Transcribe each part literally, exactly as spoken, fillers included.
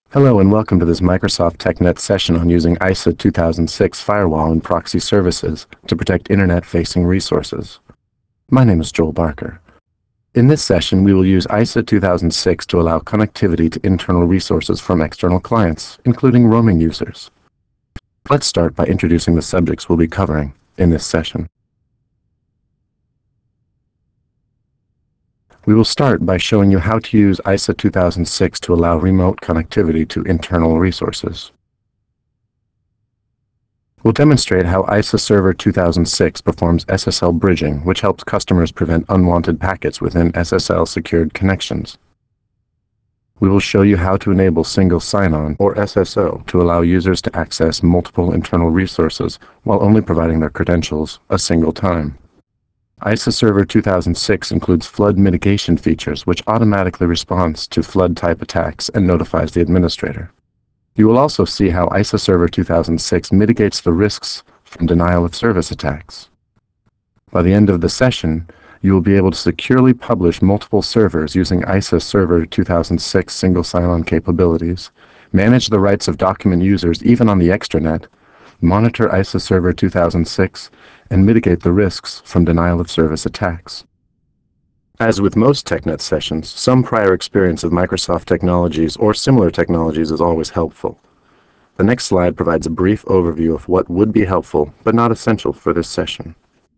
Hello and welcome to this Microsoft TechNet session on using I S A two thousand six Firewall and Proxy Services to protect Internet-facing resources. My name is Joel Barker. In this session, we will use I S A two thousand six to allow connectivity to internal resources from external clients, including roaming users. Let's start by introducing the subjects we'll be covering in this session. We will start by showing you how to use I S A two thousand six to allow remote connectivity to internal resources. We'll demonstrate how I S A Server two thousand six performs S S L bridging, which helps customers prevent unwanted packets within S S L-secured connections. We will show you how to enable single sign-on, or S S O, to allow users to access multiple internal resources while only providing their credentials a single time. I S A Server two thousand six includes flood mitigation features, which automatically responds to flood-type attacks and notifies the administrator. You will also see how I S A Server two thousand six mitigates the risks from denial-of-service attacks. By the end of the session, you will be able to securely publish multiple servers using I S A Server two thousand six single sign-on capabilities, manage the rights of document users even on the extranet, monitor I S A Server two thousand six, and mitigate the risks from denial-of-service attacks. As with most TechNet sessions, some prior experience of Microsoft technologies or similar technologies is always helpful. The next slide provides a brief overview of what would be helpful but not essential for this session.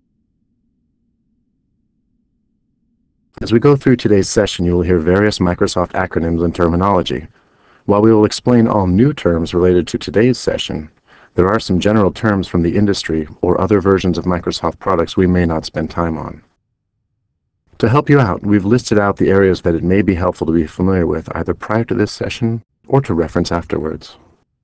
As we go through today's session, you will hear various Microsoft acronyms and terminology. While we will explain all new terms related to today's session, there are some general terms from the industry or other versions of Microsoft products we may not spend time on. To help you out, we've listed out the areas that it may be helpful to be familiar with either prior to this session or to reference afterwards.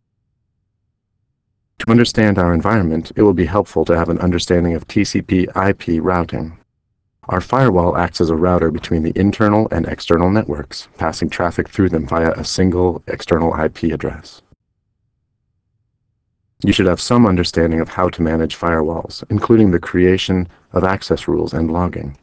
To understand our environment, it will be helpful to have an understanding of T C P I P routing. Our firewall acts as a router between the internal and external networks, passing traffic through them via a single external I P address. You should have some understanding of how to manage firewalls, including the creation of access rules and logging.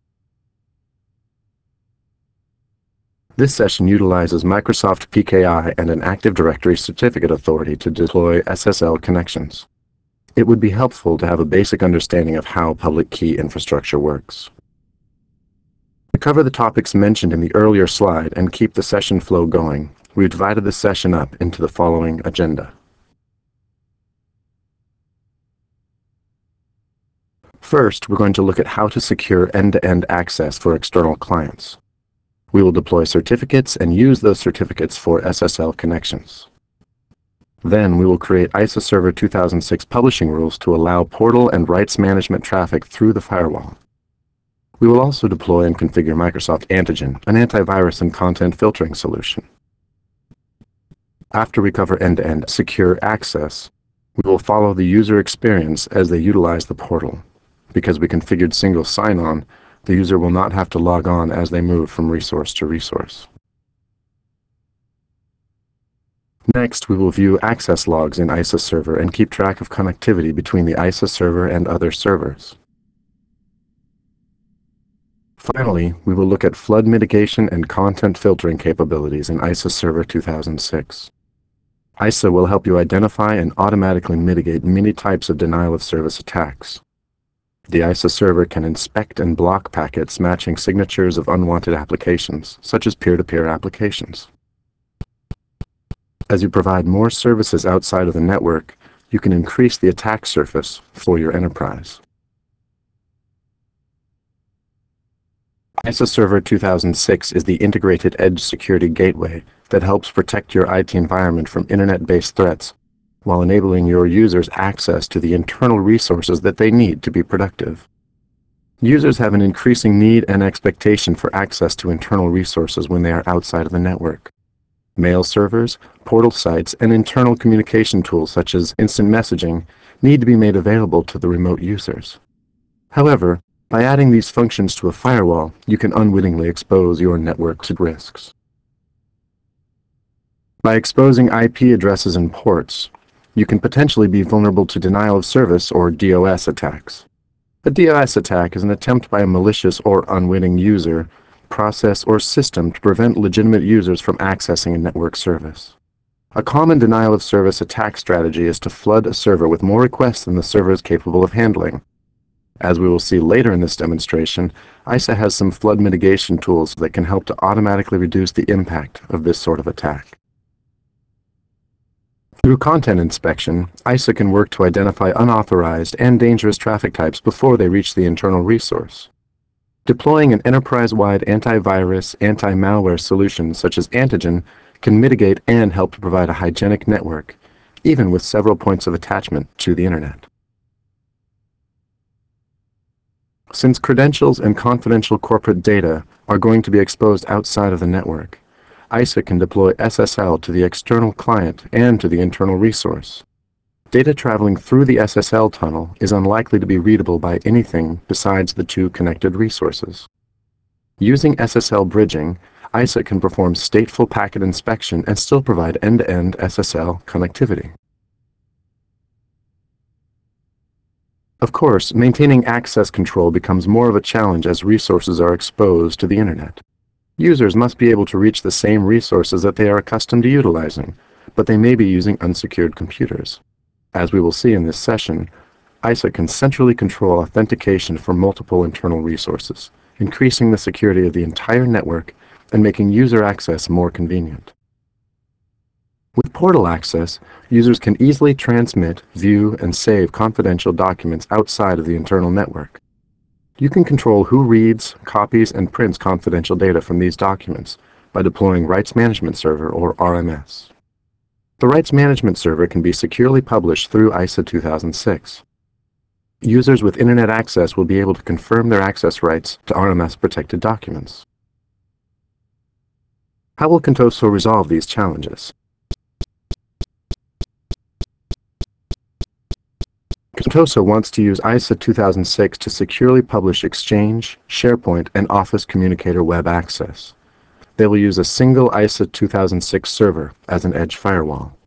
This session utilizes Microsoft P K I and an Active Directory certificate authority to deploy S S L connections. It would be helpful to have a basic understanding of how public key infrastructure works. To cover the topics mentioned in the earlier slide and keep the session flow going, we've divided the session up into the following agenda. First, we're going to look at how to secure end-to-end access for external clients. We will deploy certificates and use those certificates for S S L connections. Then we will create I S A Server two thousand six publishing rules to allow portal and rights management traffic through the firewall. We will also deploy and configure Microsoft Antigen, an antivirus and content filtering solution. After we cover end-to-end secure access, we will follow the user experience as they utilize the portal. Because we configured single sign-on, the user will not have to log on as they move from resource to resource. Next, we will view access logs in I S A Server and keep track of connectivity between the I S A Server and other servers. Finally, we will look at flood mitigation and content filtering capabilities in I S A Server two thousand six. I S A will help you identify and automatically mitigate many types of denial-of-service attacks. The I S A Server can inspect and block packets matching signatures of unwanted applications, such as peer-to-peer applications. As you provide more services outside of the network, you can increase the attack surface for your enterprise. I S A Server two thousand six is the integrated edge security gateway that helps protect your I T environment from internet-based threats, while enabling your users access to the internal resources that they need to be productive. Users have an increasing need and expectation for access to internal resources when they are outside of the network. Mail servers, portal sites, and internal communication tools such as instant messaging need to be made available to the remote users. However, by adding these functions to a firewall, you can unwittingly expose your network to risks. By exposing I P addresses and ports, you can potentially be vulnerable to denial of service or DOS attacks. A DOS attack is an attempt by a malicious or unwitting user, process, or system to prevent legitimate users from accessing a network service. A common denial-of-service attack strategy is to flood a server with more requests than the server is capable of handling. As we will see later in this demonstration, I S A has some flood mitigation tools that can help to automatically reduce the impact of this sort of attack. Through content inspection, I S A can work to identify unauthorized and dangerous traffic types before they reach the internal resource. Deploying an enterprise-wide antivirus, anti-malware solution such as Antigen can mitigate and help to provide a hygienic network, even with several points of attachment to the Internet. Since credentials and confidential corporate data are going to be exposed outside of the network, I S A can deploy S S L to the external client and to the internal resource. Data traveling through the S S L tunnel is unlikely to be readable by anything besides the two connected resources. Using S S L bridging, I S A can perform stateful packet inspection and still provide end-to-end S S L connectivity. Of course, maintaining access control becomes more of a challenge as resources are exposed to the Internet. Users must be able to reach the same resources that they are accustomed to utilizing, but they may be using unsecured computers. As we will see in this session, I S A can centrally control authentication for multiple internal resources, increasing the security of the entire network and making user access more convenient. With portal access, users can easily transmit, view, and save confidential documents outside of the internal network. You can control who reads, copies, and prints confidential data from these documents by deploying Rights Management Server, or R M S. The Rights Management Server can be securely published through I S A two thousand six. Users with Internet access will be able to confirm their access rights to R M S-protected documents. How will Contoso resolve these challenges? Contoso wants to use I S A two thousand six to securely publish Exchange, SharePoint, and Office Communicator web access. They will use a single I S A two thousand six server as an edge firewall.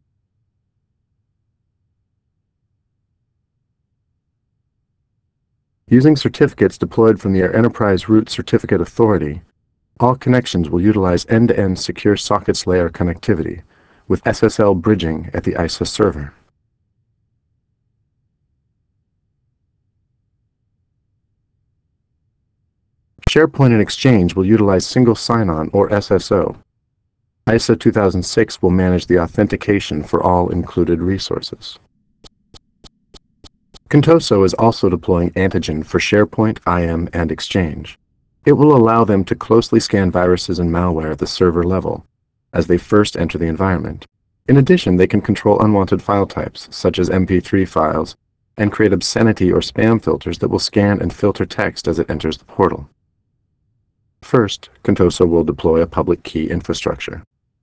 Using certificates deployed from the Enterprise Root Certificate Authority, all connections will utilize end-to-end secure sockets layer connectivity with S S L bridging at the I S A server. SharePoint and Exchange will utilize single sign-on, or S S O. I S A two thousand six will manage the authentication for all included resources. Contoso is also deploying Antigen for SharePoint, I M, and Exchange. It will allow them to closely scan viruses and malware at the server level as they first enter the environment. In addition, they can control unwanted file types, such as M P three files, and create obscenity or spam filters that will scan and filter text as it enters the portal. First, Contoso will deploy a public key infrastructure.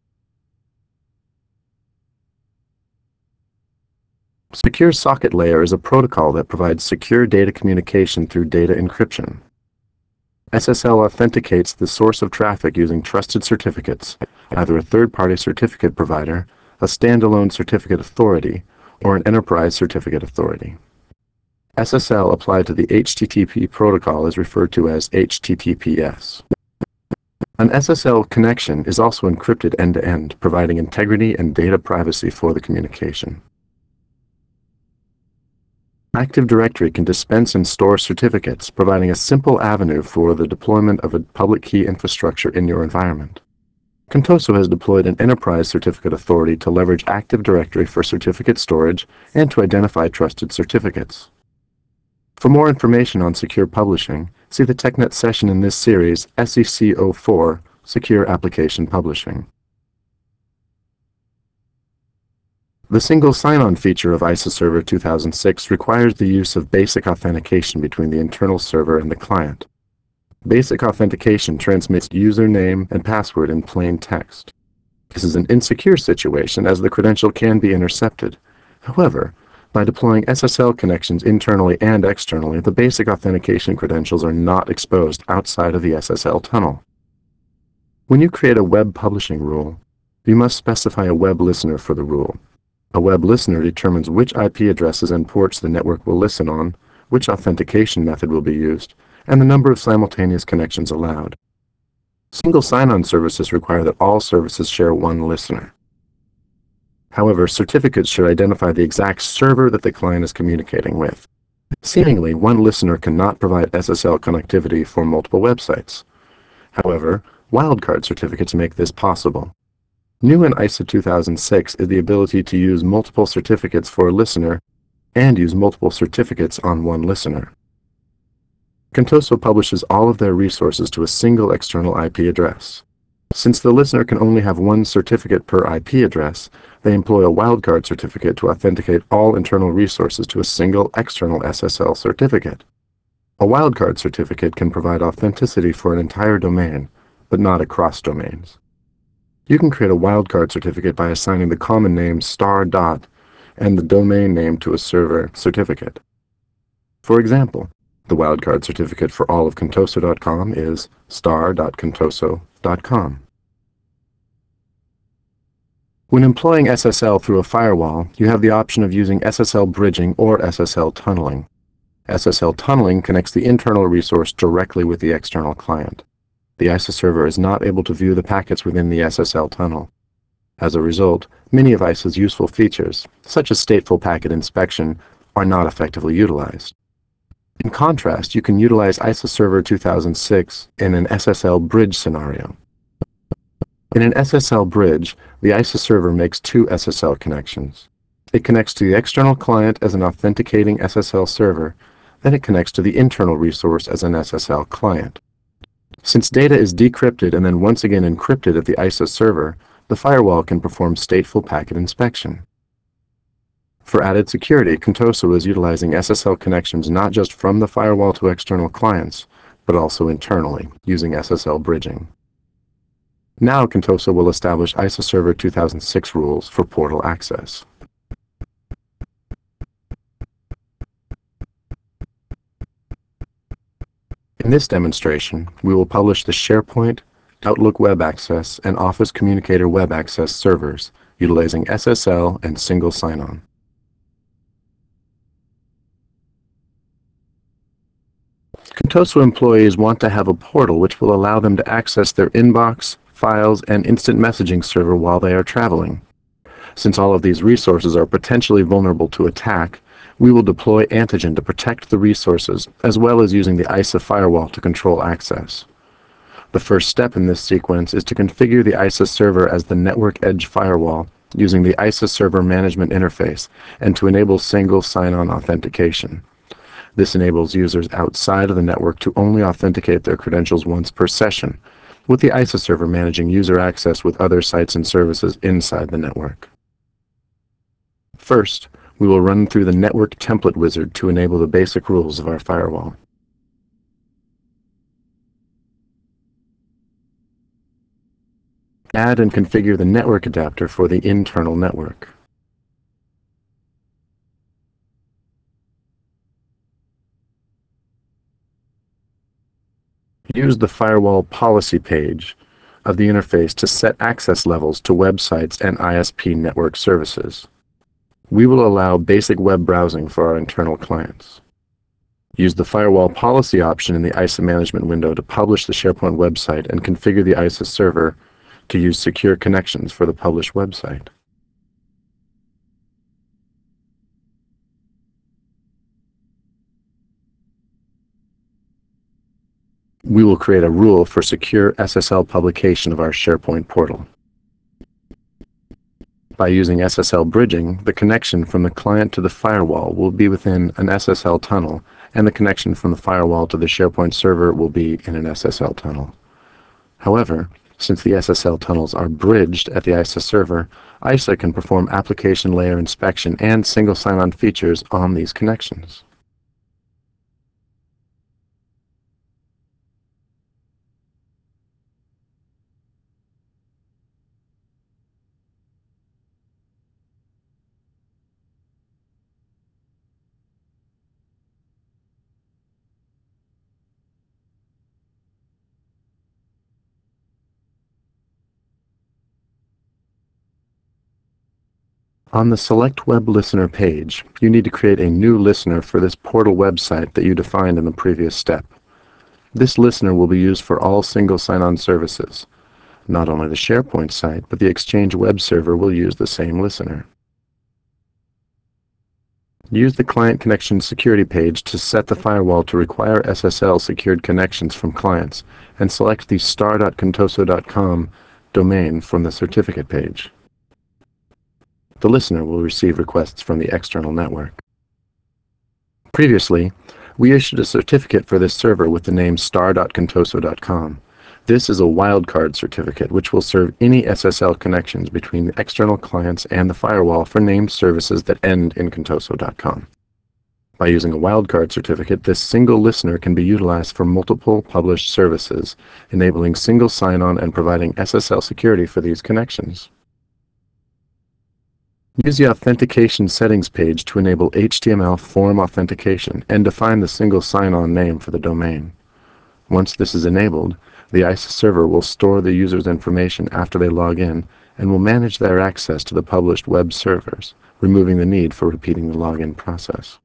Secure Socket Layer is a protocol that provides secure data communication through data encryption. S S L authenticates the source of traffic using trusted certificates, either a third-party certificate provider, a standalone certificate authority, or an enterprise certificate authority. S S L applied to the H T T P protocol is referred to as H T T P S. An S S L connection is also encrypted end-to-end, providing integrity and data privacy for the communication. Active Directory can dispense and store certificates, providing a simple avenue for the deployment of a public key infrastructure in your environment. Contoso has deployed an enterprise certificate authority to leverage Active Directory for certificate storage and to identify trusted certificates. For more information on secure publishing, see the TechNet session in this series, S E C zero four, Secure Application Publishing. The single sign-on feature of I S A Server two thousand six requires the use of basic authentication between the internal server and the client. Basic authentication transmits username and password in plain text. This is an insecure situation as the credential can be intercepted. However, by deploying S S L connections internally and externally, the basic authentication credentials are not exposed outside of the S S L tunnel. When you create a web publishing rule, you must specify a web listener for the rule. A web listener determines which I P addresses and ports the network will listen on, which authentication method will be used, and the number of simultaneous connections allowed. Single sign-on services require that all services share one listener. However, certificates should identify the exact server that the client is communicating with. Seemingly, one listener cannot provide S S L connectivity for multiple websites. However, wildcard certificates make this possible. New in I S A two thousand six is the ability to use multiple certificates for a listener and use multiple certificates on one listener. Contoso publishes all of their resources to a single external I P address. Since the listener can only have one certificate per I P address, they employ a wildcard certificate to authenticate all internal resources to a single external S S L certificate. A wildcard certificate can provide authenticity for an entire domain, but not across domains. You can create a wildcard certificate by assigning the common name star dot and the domain name to a server certificate. For example, the wildcard certificate for all of contoso dot com is star dot contoso dot com. When employing S S L through a firewall, you have the option of using S S L bridging or S S L tunneling. S S L tunneling connects the internal resource directly with the external client. The I S A server is not able to view the packets within the S S L tunnel. As a result, many of I S A's useful features, such as stateful packet inspection, are not effectively utilized. In contrast, you can utilize I S A Server two thousand six in an S S L bridge scenario. In an S S L bridge, the I S A server makes two S S L connections. It connects to the external client as an authenticating S S L server, then it connects to the internal resource as an S S L client. Since data is decrypted and then once again encrypted at the I S A server, the firewall can perform stateful packet inspection. For added security, Contoso is utilizing S S L connections not just from the firewall to external clients, but also internally, using S S L bridging. Now Contoso will establish I S A Server two thousand six rules for portal access. In this demonstration, we will publish the SharePoint, Outlook Web Access, and Office Communicator Web Access servers, utilizing S S L and single sign-on. Contoso employees want to have a portal which will allow them to access their inbox, files, and instant messaging server while they are traveling. Since all of these resources are potentially vulnerable to attack, we will deploy Antigen to protect the resources, as well as using the I S A firewall to control access. The first step in this sequence is to configure the I S A server as the network edge firewall using the I S A server management interface and to enable single sign-on authentication. This enables users outside of the network to only authenticate their credentials once per session, with the I S A server managing user access with other sites and services inside the network. First, we will run through the network template wizard to enable the basic rules of our firewall. Add and configure the network adapter for the internal network. Use the firewall policy page of the interface to set access levels to websites and I S P network services. We will allow basic web browsing for our internal clients. Use the firewall policy option in the I S A management window to publish the SharePoint website and configure the I S A server to use secure connections for the published website. We will create a rule for secure S S L publication of our SharePoint portal. By using S S L bridging, the connection from the client to the firewall will be within an S S L tunnel, and the connection from the firewall to the SharePoint server will be in an S S L tunnel. However, since the S S L tunnels are bridged at the I S A server, I S A can perform application layer inspection and single sign-on features on these connections. On the Select Web Listener page, you need to create a new listener for this portal website that you defined in the previous step. This listener will be used for all single sign-on services. Not only the SharePoint site, but the Exchange web server will use the same listener. Use the Client Connection Security page to set the firewall to require S S L secured connections from clients, and select the star dot contoso dot com domain from the certificate page. The listener will receive requests from the external network. Previously, we issued a certificate for this server with the name star dot contoso dot com. This is a wildcard certificate which will serve any S S L connections between the external clients and the firewall for named services that end in contoso dot com. By using a wildcard certificate, this single listener can be utilized for multiple published services, enabling single sign-on and providing S S L security for these connections. Use the Authentication Settings page to enable H T M L form authentication and define the single sign-on name for the domain. Once this is enabled, the I S A server will store the user's information after they log in and will manage their access to the published web servers, removing the need for repeating the login process.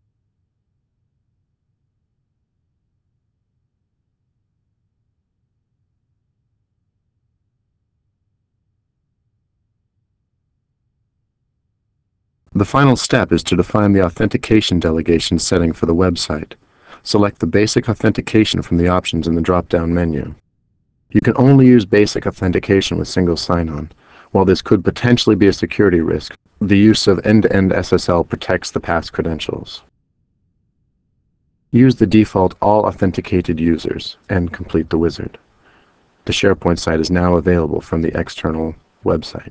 The final step is to define the authentication delegation setting for the website. Select the basic authentication from the options in the drop-down menu. You can only use basic authentication with single sign-on. While this could potentially be a security risk, the use of end-to-end S S L protects the pass credentials. Use the default All Authenticated Users and complete the wizard. The SharePoint site is now available from the external website.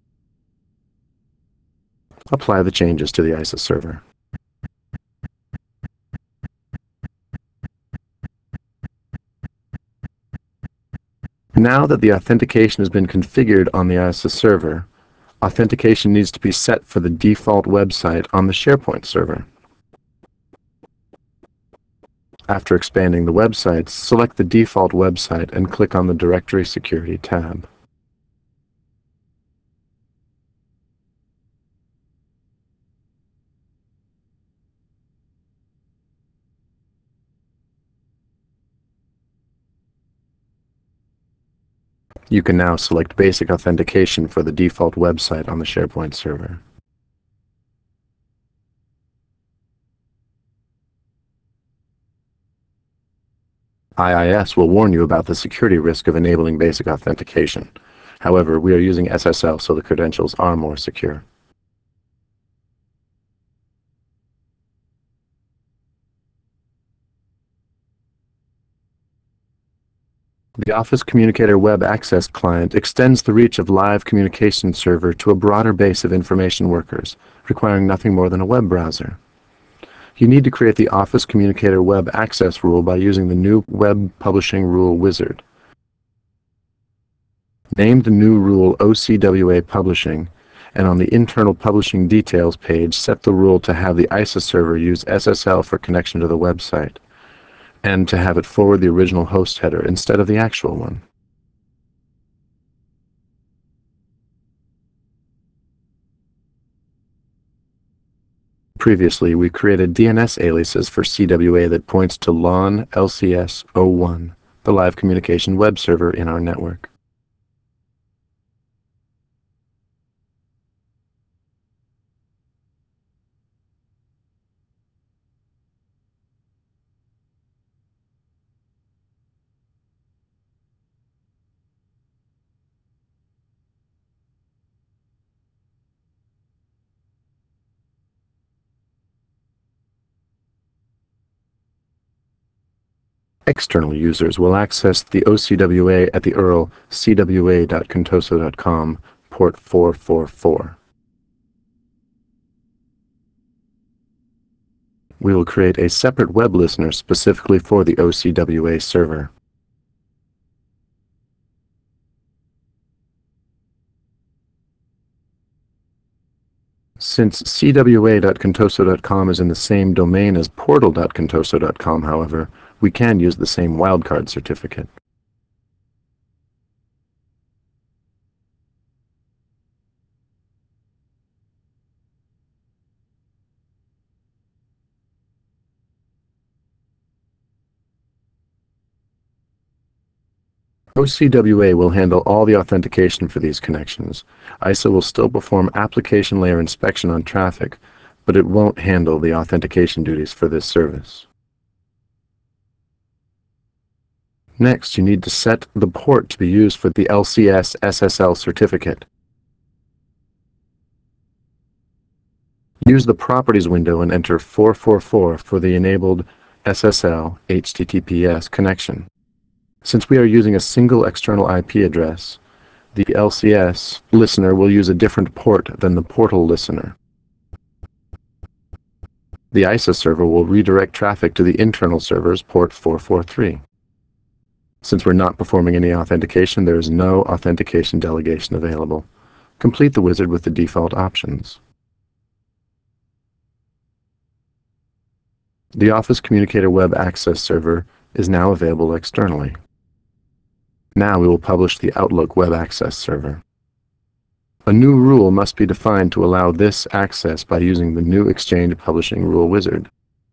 Apply the changes to the I S A server. Now that the authentication has been configured on the I S A server, authentication needs to be set for the default website on the SharePoint server. After expanding the website, select the default website and click on the Directory Security tab. You can now select basic authentication for the default website on the SharePoint server. I I S will warn you about the security risk of enabling basic authentication. However, we are using S S L, so the credentials are more secure. The Office Communicator Web Access Client extends the reach of Live Communication Server to a broader base of information workers, requiring nothing more than a web browser. You need to create the Office Communicator Web Access rule by using the new Web Publishing Rule wizard. Name the new rule O C W A Publishing, and on the Internal Publishing Details page, set the rule to have the I S A server use S S L for connection to the website, and to have it forward the original host header instead of the actual one. Previously, we created D N S aliases for C W A that points to LAN L C S zero one, the live communication web server in our network. External users will access the O C W A at the U R L c w a dot contoso dot com, port four four four. We will create a separate web listener specifically for the O C W A server. Since c w a dot contoso dot com is in the same domain as portal dot contoso dot com, however, we can use the same wildcard certificate. O C W A will handle all the authentication for these connections. I S A will still perform application layer inspection on traffic, but it won't handle the authentication duties for this service. Next, you need to set the port to be used for the L C S S S L certificate. Use the Properties window and enter four four four for the enabled S S L H T T P S connection. Since we are using a single external I P address, the L C S listener will use a different port than the portal listener. The I S A server will redirect traffic to the internal server's port four four three. Since we're not performing any authentication, there is no authentication delegation available. Complete the wizard with the default options. The Office Communicator Web Access Server is now available externally. Now we will publish the Outlook Web Access Server. A new rule must be defined to allow this access by using the new Exchange Publishing Rule Wizard.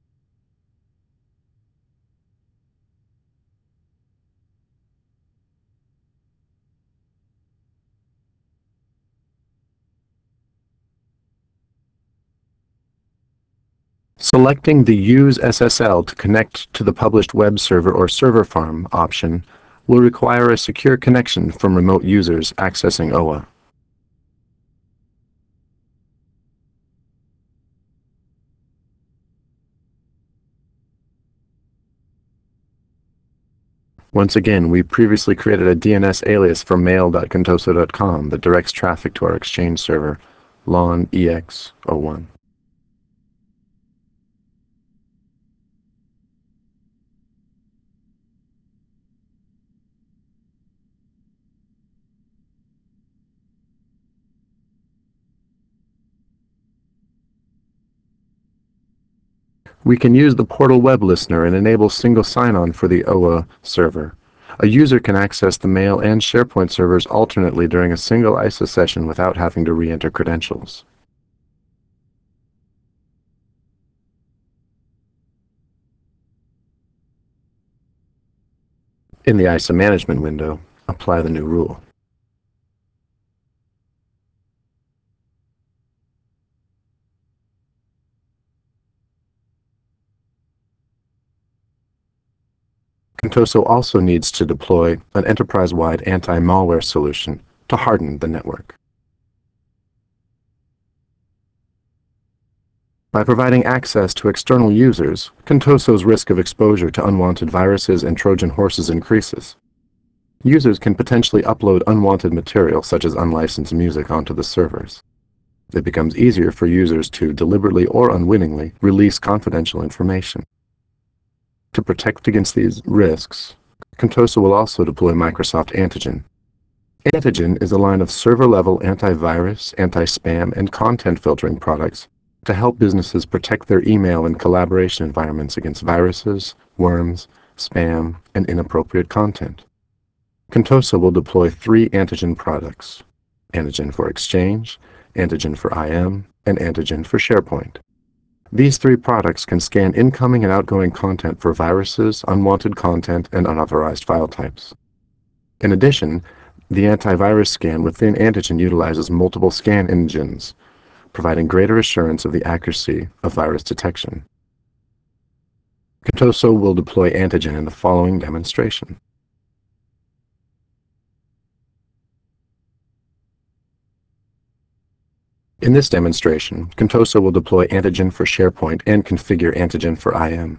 Selecting the Use S S L to connect to the published web server or server farm option will require a secure connection from remote users accessing O A. Once again, we previously created a D N S alias for mail dot contoso dot com that directs traffic to our Exchange server, lawn E X zero one. We can use the Portal Web Listener and enable single sign-on for the O A server. A user can access the Mail and SharePoint servers alternately during a single I S A session without having to re-enter credentials. In the I S A Management window, apply the new rule. Contoso also needs to deploy an enterprise-wide anti-malware solution to harden the network. By providing access to external users, Contoso's risk of exposure to unwanted viruses and Trojan horses increases. Users can potentially upload unwanted material such as unlicensed music onto the servers. It becomes easier for users to deliberately or unwittingly release confidential information. To protect against these risks, Contoso will also deploy Microsoft Antigen. Antigen is a line of server-level antivirus, anti-spam, and content filtering products to help businesses protect their email and collaboration environments against viruses, worms, spam, and inappropriate content. Contoso will deploy three Antigen products: Antigen for Exchange, Antigen for I M, and Antigen for SharePoint. These three products can scan incoming and outgoing content for viruses, unwanted content, and unauthorized file types. In addition, the antivirus scan within Antigen utilizes multiple scan engines, providing greater assurance of the accuracy of virus detection. Contoso will deploy Antigen in the following demonstration. In this demonstration, Contoso will deploy Antigen for SharePoint and configure Antigen for I M.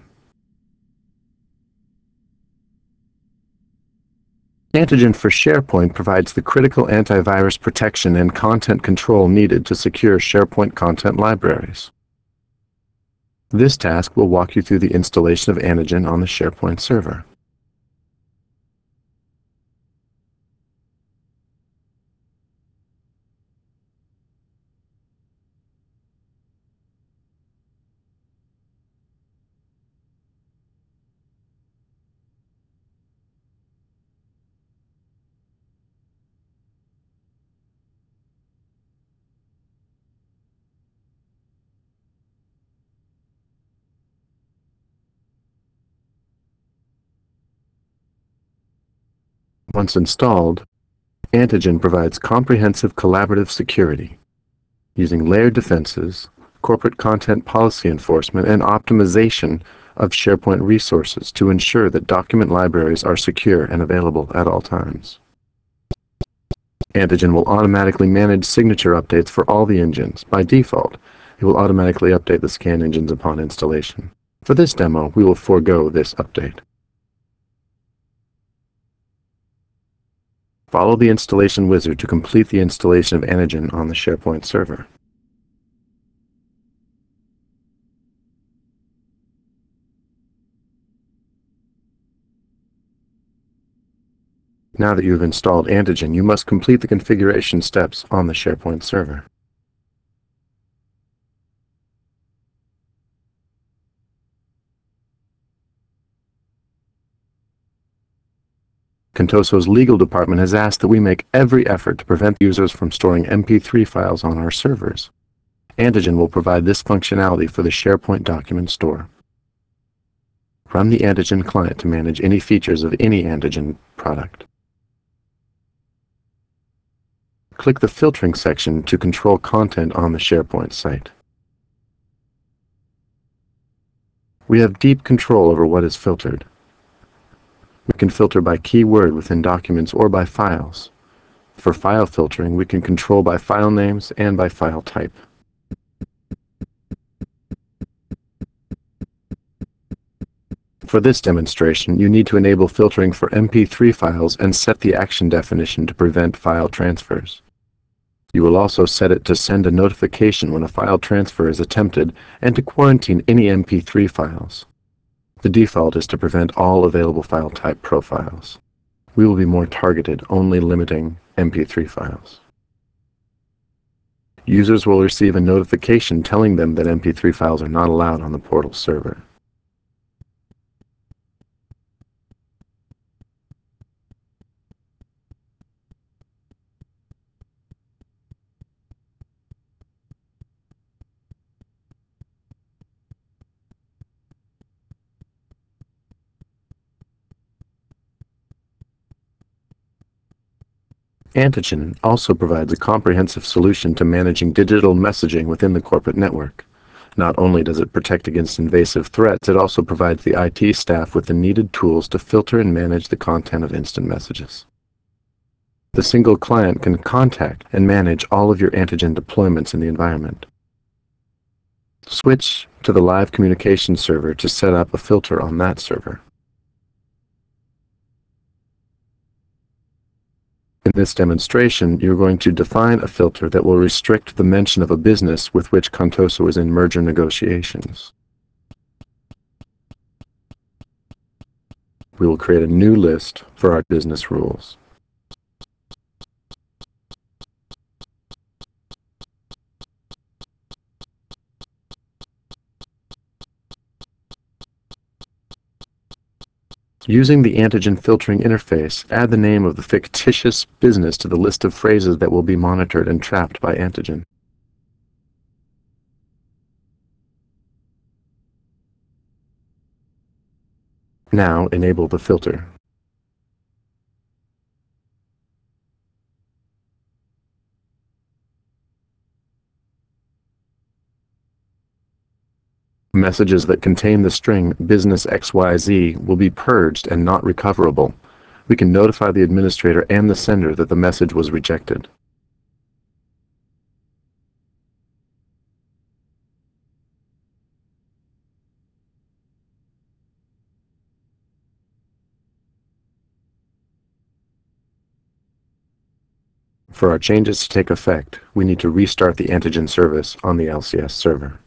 Antigen for SharePoint provides the critical antivirus protection and content control needed to secure SharePoint content libraries. This task will walk you through the installation of Antigen on the SharePoint server. Once installed, Antigen provides comprehensive collaborative security using layered defenses, corporate content policy enforcement, and optimization of SharePoint resources to ensure that document libraries are secure and available at all times. Antigen will automatically manage signature updates for all the engines. By default, it will automatically update the scan engines upon installation. For this demo, we will forego this update. Follow the installation wizard to complete the installation of Antigen on the SharePoint server. Now that you have installed Antigen, you must complete the configuration steps on the SharePoint server. Contoso's legal department has asked that we make every effort to prevent users from storing M P three files on our servers. Antigen will provide this functionality for the SharePoint document store. Run the Antigen client to manage any features of any Antigen product. Click the filtering section to control content on the SharePoint site. We have deep control over what is filtered. We can filter by keyword within documents or by files. For file filtering, we can control by file names and by file type. For this demonstration, you need to enable filtering for M P three files and set the action definition to prevent file transfers. You will also set it to send a notification when a file transfer is attempted and to quarantine any M P three files. The default is to prevent all available file type profiles. We will be more targeted, only limiting M P three files. Users will receive a notification telling them that M P three files are not allowed on the portal server. Antigen also provides a comprehensive solution to managing digital messaging within the corporate network. Not only does it protect against invasive threats, it also provides the I T staff with the needed tools to filter and manage the content of instant messages. The single client can contact and manage all of your Antigen deployments in the environment. Switch to the live communication server to set up a filter on that server. In this demonstration, you're going to define a filter that will restrict the mention of a business with which Contoso is in merger negotiations. We will create a new list for our business rules. Using the Antigen filtering interface, add the name of the fictitious business to the list of phrases that will be monitored and trapped by Antigen. Now enable the filter. Messages that contain the string business X Y Z will be purged and not recoverable. We can notify the administrator and the sender that the message was rejected. For our changes to take effect, we need to restart the Antigen service on the L C S server.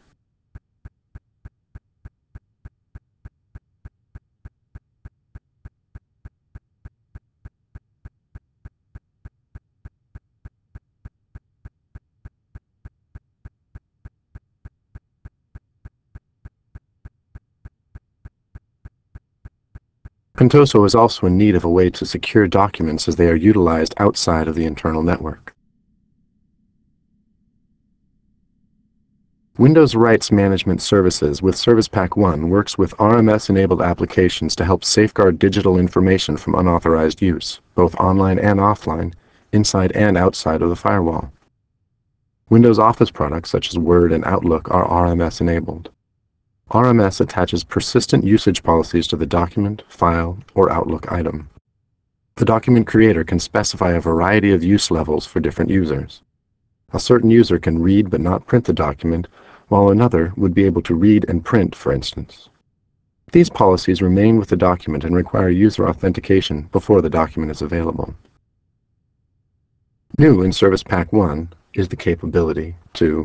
Contoso is also in need of a way to secure documents as they are utilized outside of the internal network. Windows Rights Management Services with Service Pack one works with R M S-enabled applications to help safeguard digital information from unauthorized use, both online and offline, inside and outside of the firewall. Windows Office products such as Word and Outlook are R M S-enabled. R M S attaches persistent usage policies to the document, file, or Outlook item. The document creator can specify a variety of use levels for different users. A certain user can read but not print the document, while another would be able to read and print, for instance. These policies remain with the document and require user authentication before the document is available. New in Service Pack one is the capability to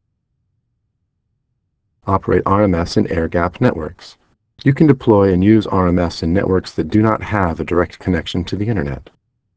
operate R M S in air-gapped networks. You can deploy and use R M S in networks that do not have a direct connection to the Internet.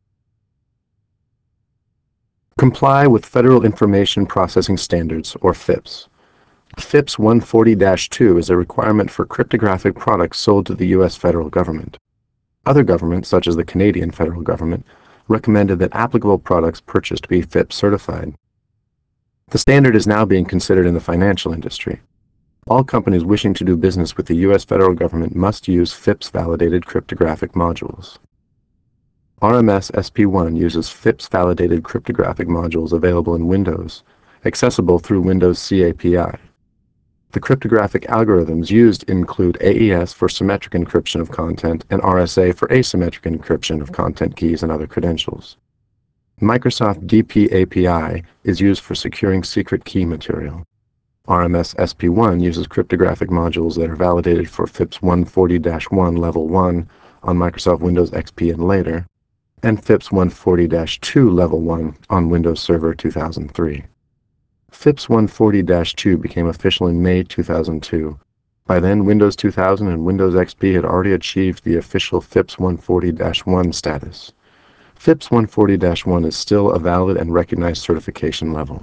Comply with Federal Information Processing Standards, or FIPS. FIPS one forty dash two is a requirement for cryptographic products sold to the U S federal government. Other governments, such as the Canadian federal government, recommended that applicable products purchased be FIPS certified. The standard is now being considered in the financial industry. All companies wishing to do business with the U S federal government must use FIPS-validated cryptographic modules. R M S S P one uses FIPS-validated cryptographic modules available in Windows, accessible through Windows C A P I. The cryptographic algorithms used include A E S for symmetric encryption of content and R S A for asymmetric encryption of content keys and other credentials. Microsoft D P A P I is used for securing secret key material. R M S S P one uses cryptographic modules that are validated for FIPS one forty dash one Level one on Microsoft Windows X P and later, and FIPS one forty dash two Level one on Windows Server two thousand three. FIPS one forty dash two became official in May two thousand two. By then, Windows two thousand and Windows X P had already achieved the official FIPS one forty dash one status. FIPS one forty dash one is still a valid and recognized certification level.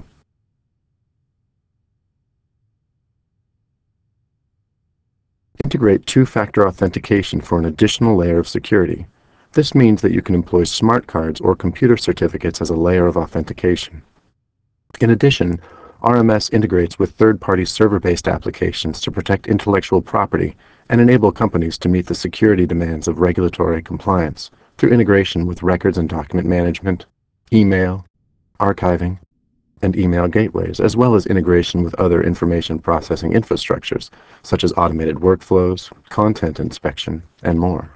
Integrate two-factor authentication for an additional layer of security. This means that you can employ smart cards or computer certificates as a layer of authentication. In addition, R M S integrates with third-party server-based applications to protect intellectual property and enable companies to meet the security demands of regulatory compliance through integration with records and document management, email, archiving, and email gateways, as well as integration with other information processing infrastructures, such as automated workflows, content inspection, and more.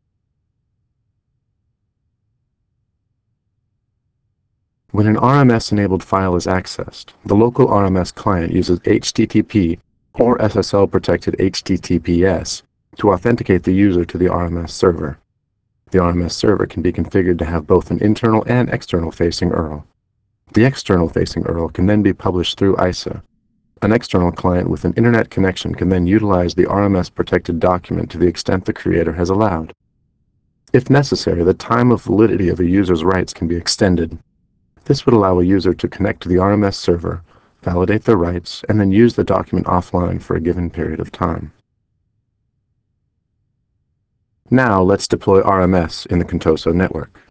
When an R M S-enabled file is accessed, the local R M S client uses H T T P or S S L-protected H T T P S to authenticate the user to the R M S server. The R M S server can be configured to have both an internal and external-facing U R L. The external-facing U R L can then be published through I S A. An external client with an internet connection can then utilize the R M S-protected document to the extent the creator has allowed. If necessary, the time of validity of a user's rights can be extended. This would allow a user to connect to the R M S server, validate their rights, and then use the document offline for a given period of time. Now let's deploy R M S in the Contoso network.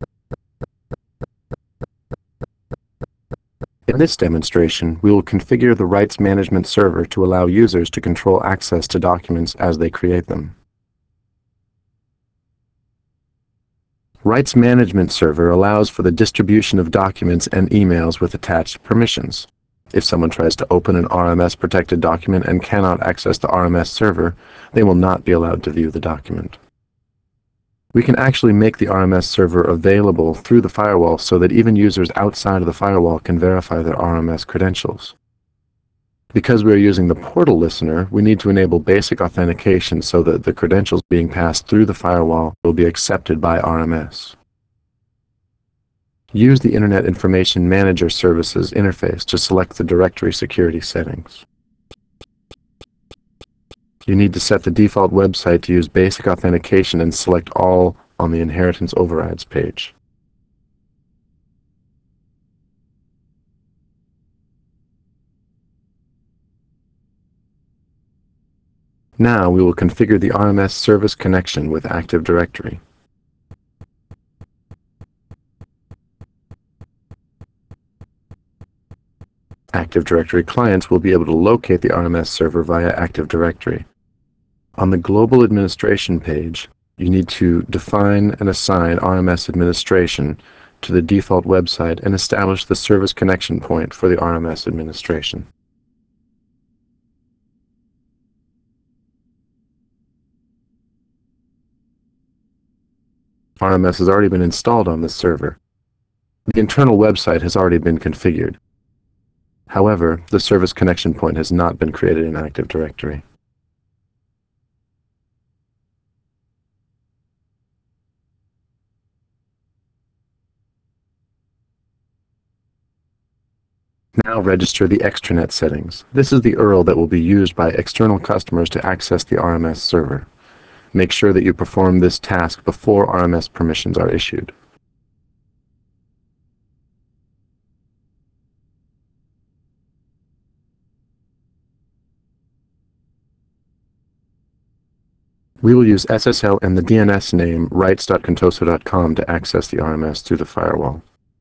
In this demonstration, we will configure the Rights Management Server to allow users to control access to documents as they create them. Rights Management Server allows for the distribution of documents and emails with attached permissions. If someone tries to open an R M S-protected document and cannot access the R M S server, they will not be allowed to view the document. We can actually make the R M S server available through the firewall so that even users outside of the firewall can verify their R M S credentials. Because we are using the portal listener, we need to enable basic authentication so that the credentials being passed through the firewall will be accepted by R M S. Use the Internet Information Manager Services interface to select the directory security settings. You need to set the default website to use basic authentication and select all on the Inheritance Overrides page. Now we will configure the R M S service connection with Active Directory. Active Directory clients will be able to locate the R M S server via Active Directory. On the Global Administration page, you need to define and assign R M S administration to the default website and establish the service connection point for the R M S administration. R M S has already been installed on this server. The internal website has already been configured. However, the service connection point has not been created in Active Directory. Now register the extranet settings. This is the U R L that will be used by external customers to access the R M S server. Make sure that you perform this task before R M S permissions are issued. We will use S S L and the D N S name rights dot contoso dot com to access the R M S through the firewall.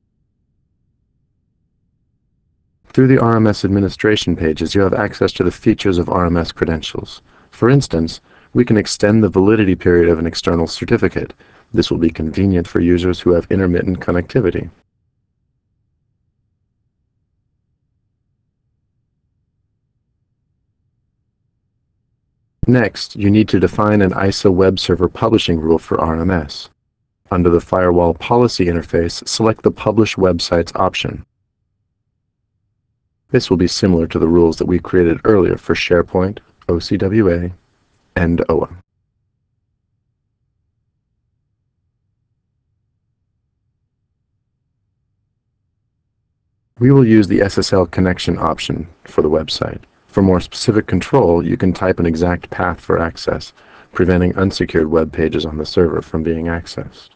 Through the R M S administration pages, you have access to the features of R M S credentials. For instance, we can extend the validity period of an external certificate. This will be convenient for users who have intermittent connectivity. Next, you need to define an I S A web server publishing rule for R M S. Under the Firewall Policy interface, select the Publish Websites option. This will be similar to the rules that we created earlier for SharePoint, O C W A, and O A. We will use the S S L connection option for the website. For more specific control, you can type an exact path for access, preventing unsecured web pages on the server from being accessed.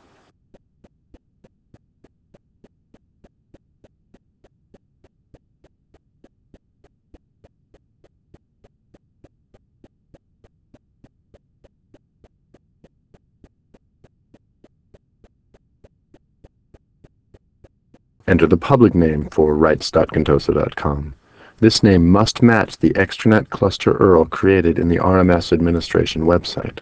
Enter the public name for rights dot contoso dot com. This name must match the extranet cluster U R L created in the R M S administration website.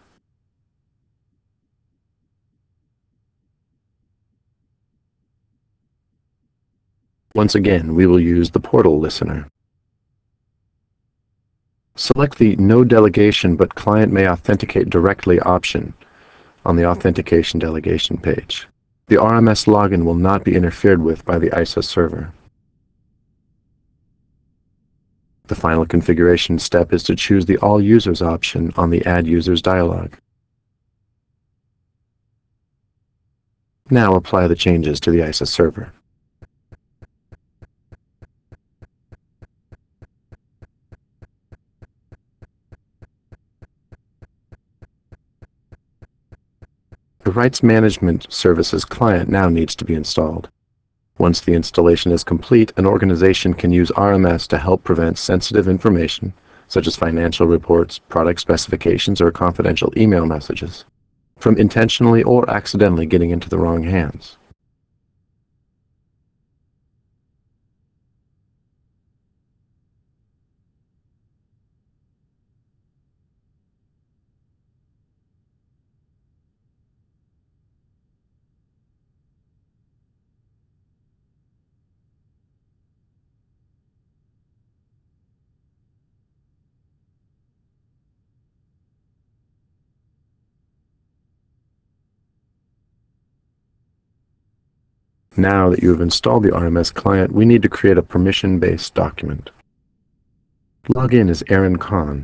Once again, we will use the portal listener. Select the No Delegation but Client May Authenticate Directly option on the Authentication Delegation page. The R M S login will not be interfered with by the I S A server. The final configuration step is to choose the All Users option on the Add Users dialog. Now apply the changes to the I S A server. The Rights Management Services client now needs to be installed. Once the installation is complete, an organization can use R M S to help prevent sensitive information, such as financial reports, product specifications, or confidential email messages, from intentionally or accidentally getting into the wrong hands. Now that you have installed the R M S client, we need to create a permission-based document. Log in as Aaron Kahn.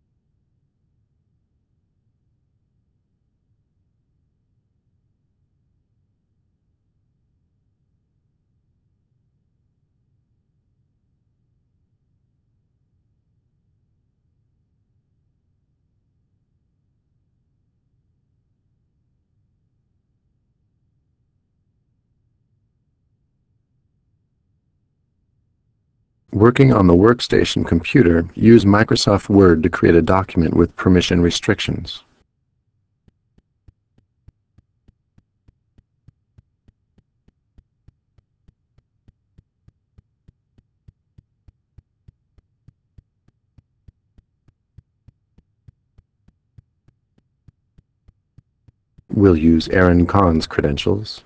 Working on the workstation computer, use Microsoft Word to create a document with permission restrictions. We'll use Aaron Kahn's credentials.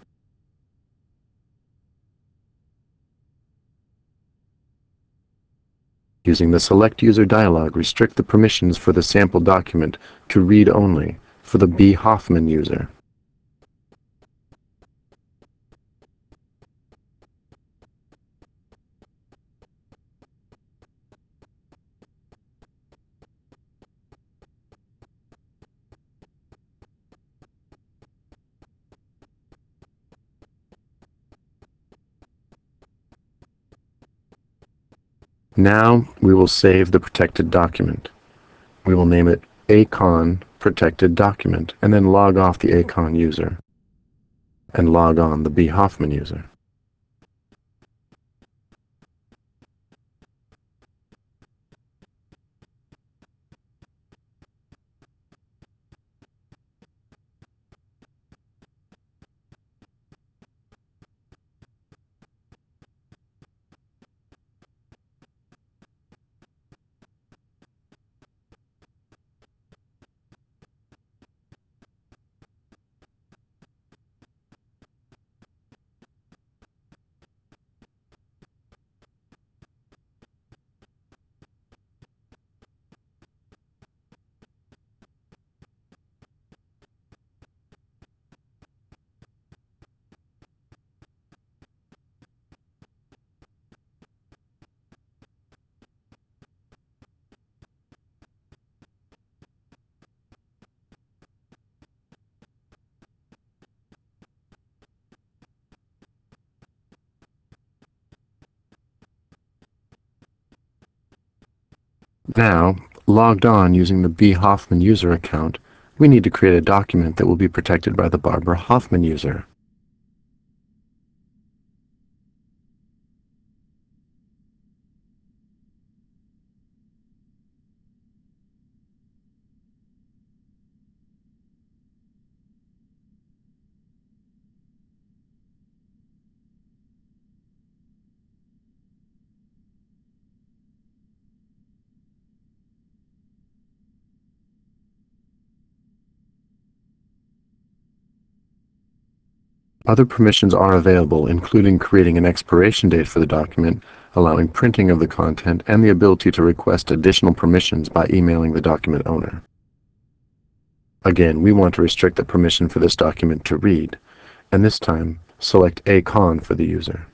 Using the Select User dialog, restrict the permissions for the sample document to read only for the B. Hoffman user. Now we will save the protected document. We will name it A C O N protected document and then log off the A C O N user and log on the B. Hoffman user. Now, logged on using the B. Hoffman user account, we need to create a document that will be protected by the Barbara Hoffman user. Other permissions are available, including creating an expiration date for the document, allowing printing of the content, and the ability to request additional permissions by emailing the document owner. Again, we want to restrict the permission for this document to read, and this time, select A C O N for the user.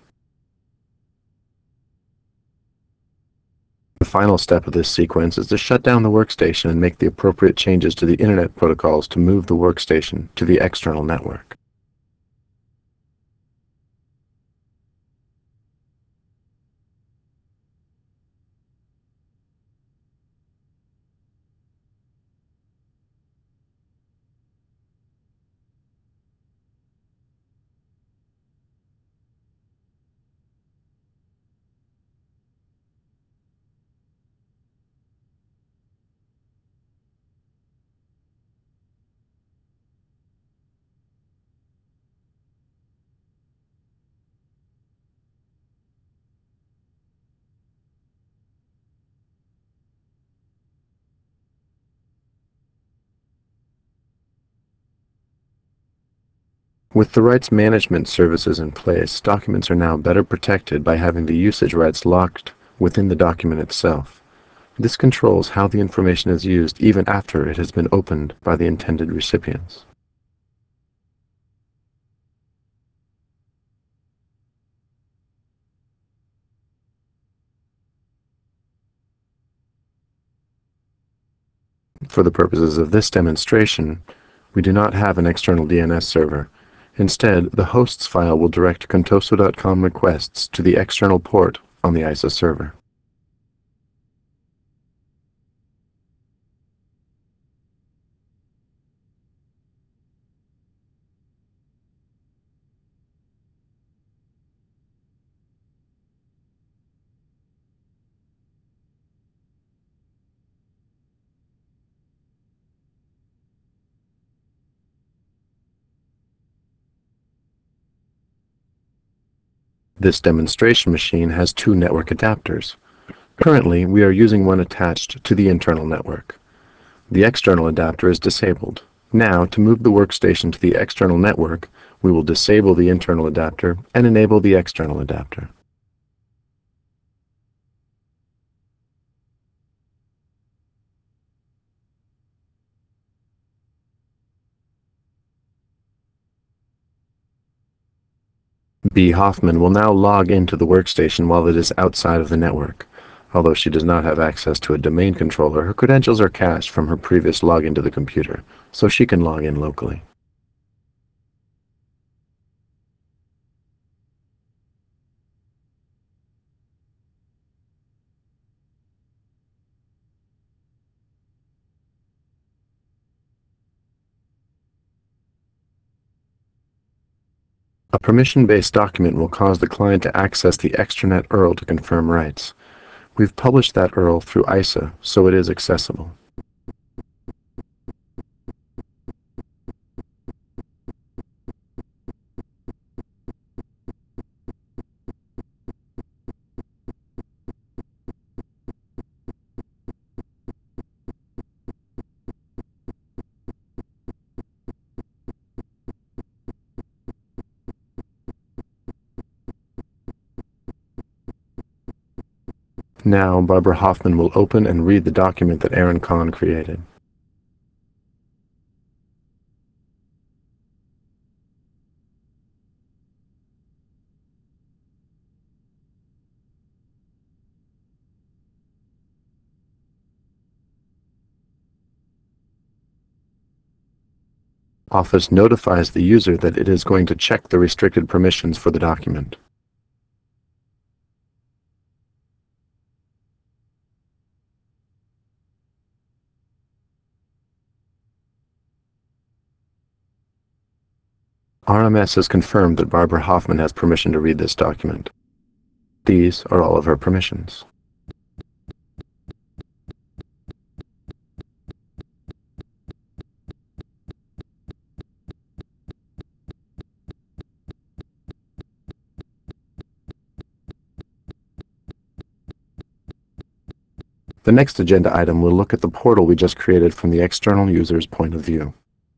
The final step of this sequence is to shut down the workstation and make the appropriate changes to the Internet protocols to move the workstation to the external network. With the rights management services in place, documents are now better protected by having the usage rights locked within the document itself. This controls how the information is used even after it has been opened by the intended recipients. For the purposes of this demonstration, we do not have an external D N S server. Instead, the hosts file will direct Contoso dot com requests to the external port on the I S A server. This demonstration machine has two network adapters. Currently, we are using one attached to the internal network. The external adapter is disabled. Now, to move the workstation to the external network, we will disable the internal adapter and enable the external adapter. B. Hoffman will now log into the workstation while it is outside of the network. Although she does not have access to a domain controller, her credentials are cached from her previous login to the computer, so she can log in locally. A permission-based document will cause the client to access the extranet U R L to confirm rights. We've published that U R L through I S A, so it is accessible. Now, Barbara Hoffman will open and read the document that Aaron Kahn created. Office notifies the user that it is going to check the restricted permissions for the document. R M S has confirmed that Barbara Hoffman has permission to read this document. These are all of her permissions. The next agenda item will look at the portal we just created from the external user's point of view.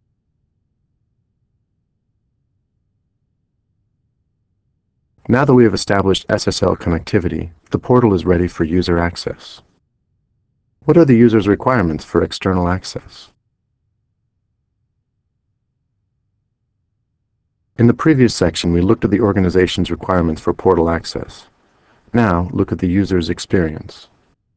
Now that we have established S S L connectivity, the portal is ready for user access. What are the user's requirements for external access? In the previous section, we looked at the organization's requirements for portal access. Now, look at the user's experience.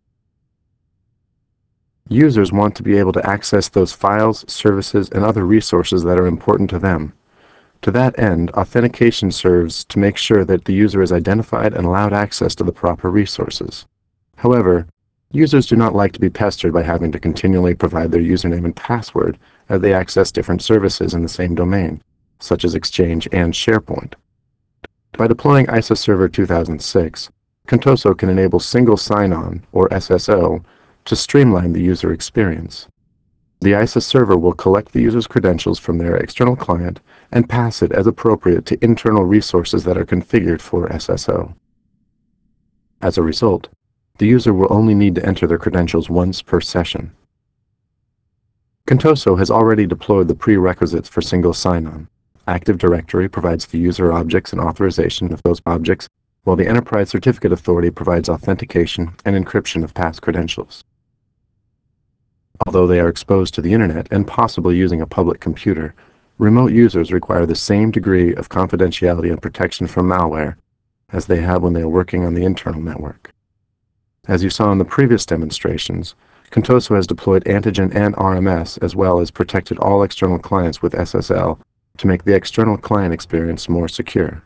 Users want to be able to access those files, services, and other resources that are important to them. To that end, authentication serves to make sure that the user is identified and allowed access to the proper resources. However, users do not like to be pestered by having to continually provide their username and password as they access different services in the same domain, such as Exchange and SharePoint. By deploying I S A Server two thousand six, Contoso can enable single sign-on, or S S O, to streamline the user experience. The I S A server will collect the user's credentials from their external client and pass it as appropriate to internal resources that are configured for S S O. As a result, the user will only need to enter their credentials once per session. Contoso has already deployed the prerequisites for single sign-on. Active Directory provides the user objects and authorization of those objects, while the Enterprise Certificate Authority provides authentication and encryption of past credentials. Although they are exposed to the internet and possibly using a public computer, remote users require the same degree of confidentiality and protection from malware as they have when they are working on the internal network. As you saw in the previous demonstrations, Contoso has deployed Antigen and R M S as well as protected all external clients with S S L to make the external client experience more secure.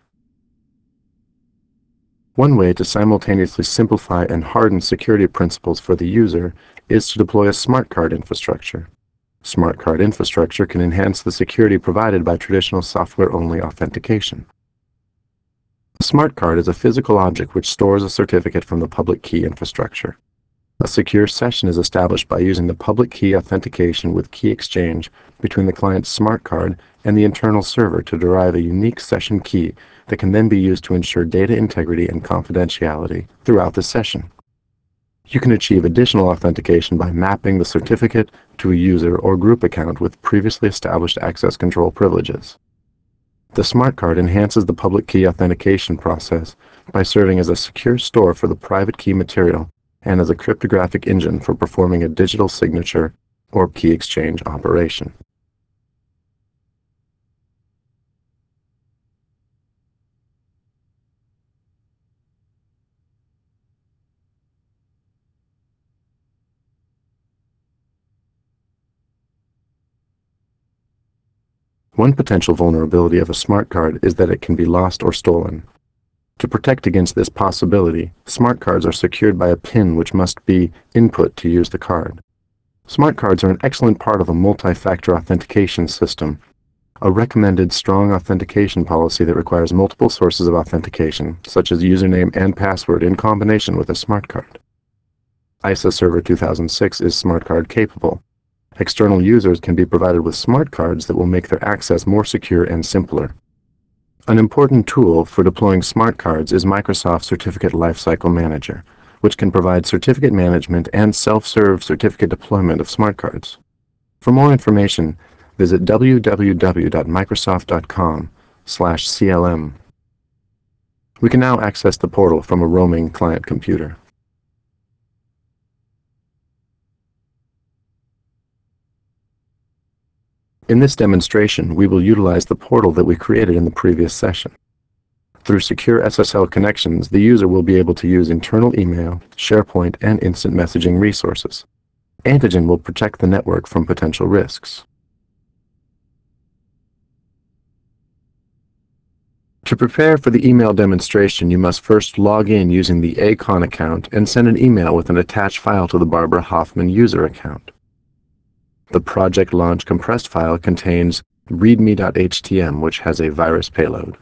One way to simultaneously simplify and harden security principles for the user is to deploy a smart card infrastructure. Smart card infrastructure can enhance the security provided by traditional software-only authentication. A smart card is a physical object which stores a certificate from the public key infrastructure. A secure session is established by using the public key authentication with key exchange between the client's smart card and the internal server to derive a unique session key that can then be used to ensure data integrity and confidentiality throughout the session. You can achieve additional authentication by mapping the certificate to a user or group account with previously established access control privileges. The smart card enhances the public key authentication process by serving as a secure store for the private key material and as a cryptographic engine for performing a digital signature or key exchange operation. One potential vulnerability of a smart card is that it can be lost or stolen. To protect against this possibility, smart cards are secured by a PIN which must be input to use the card. Smart cards are an excellent part of a multi-factor authentication system, a recommended strong authentication policy that requires multiple sources of authentication, such as username and password in combination with a smart card. I S A Server two thousand six is smart card capable. External users can be provided with smart cards that will make their access more secure and simpler. An important tool for deploying smart cards is Microsoft Certificate Lifecycle Manager, which can provide certificate management and self-serve certificate deployment of smart cards. For more information, visit w w w dot microsoft dot com slash C L M. We can now access the portal from a roaming client computer. In this demonstration, we will utilize the portal that we created in the previous session. Through secure S S L connections, the user will be able to use internal email, SharePoint, and instant messaging resources. Antigen will protect the network from potential risks. To prepare for the email demonstration, you must first log in using the A C O N account and send an email with an attached file to the Barbara Hoffman user account. The project launch compressed file contains readme dot H T M, which has a virus payload.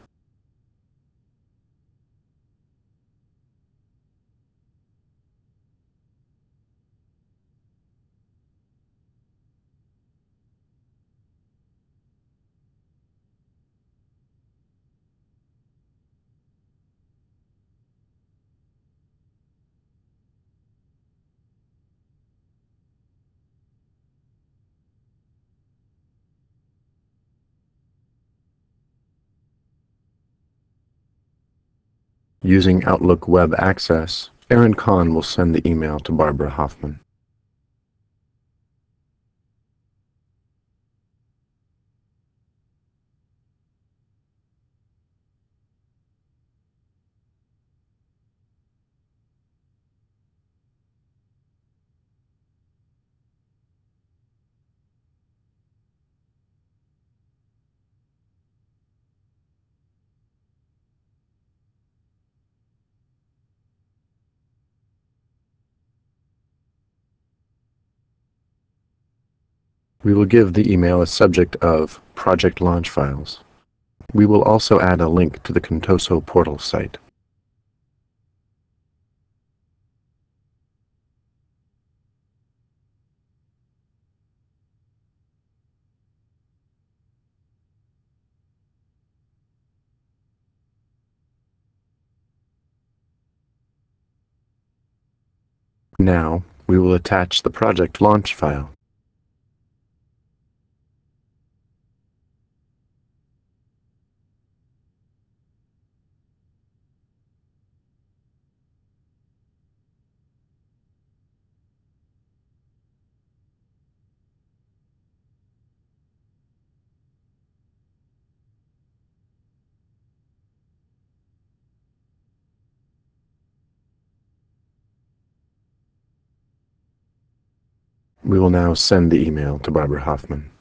Using Outlook Web Access, Aaron Kahn will send the email to Barbara Hoffman. We will give the email a subject of Project Launch Files. We will also add a link to the Contoso portal site. Now, we will attach the project launch file. We will now send the email to Barbara Hoffman.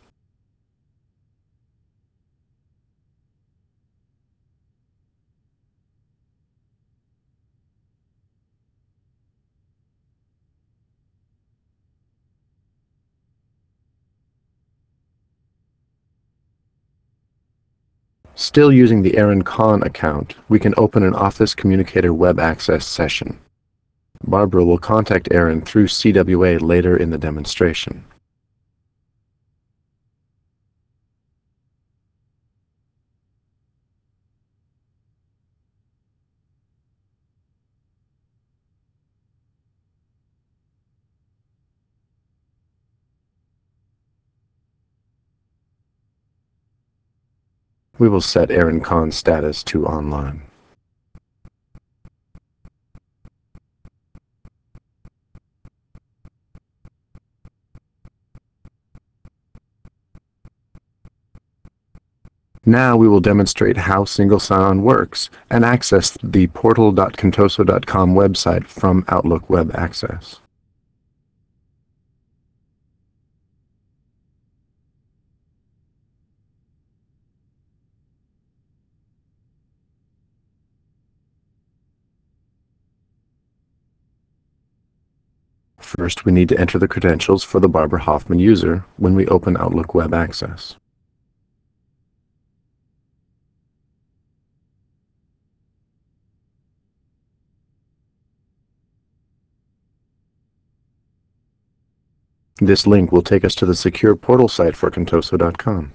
Still using the Aaron Kahn account, we can open an Office Communicator Web Access session. Barbara will contact Aaron through C W A later in the demonstration. We will set Aaron Khan's status to online. Now we will demonstrate how single sign-on works and access the portal dot contoso dot com website from Outlook Web Access. First, we need to enter the credentials for the Barbara Hoffman user when we open Outlook Web Access. This link will take us to the secure portal site for contoso dot com.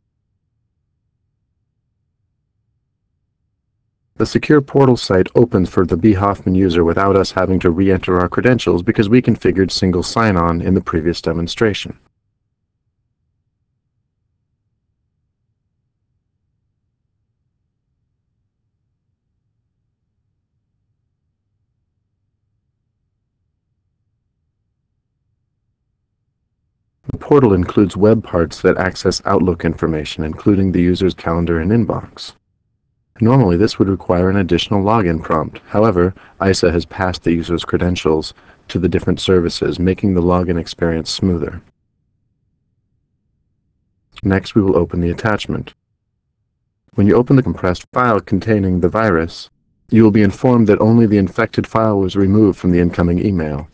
The secure portal site opens for the B. Hoffman user without us having to re-enter our credentials because we configured single sign-on in the previous demonstration. The portal includes web parts that access Outlook information, including the user's calendar and inbox. Normally, this would require an additional login prompt. However, I S A has passed the user's credentials to the different services, making the login experience smoother. Next, we will open the attachment. When you open the compressed file containing the virus, you will be informed that only the infected file was removed from the incoming email.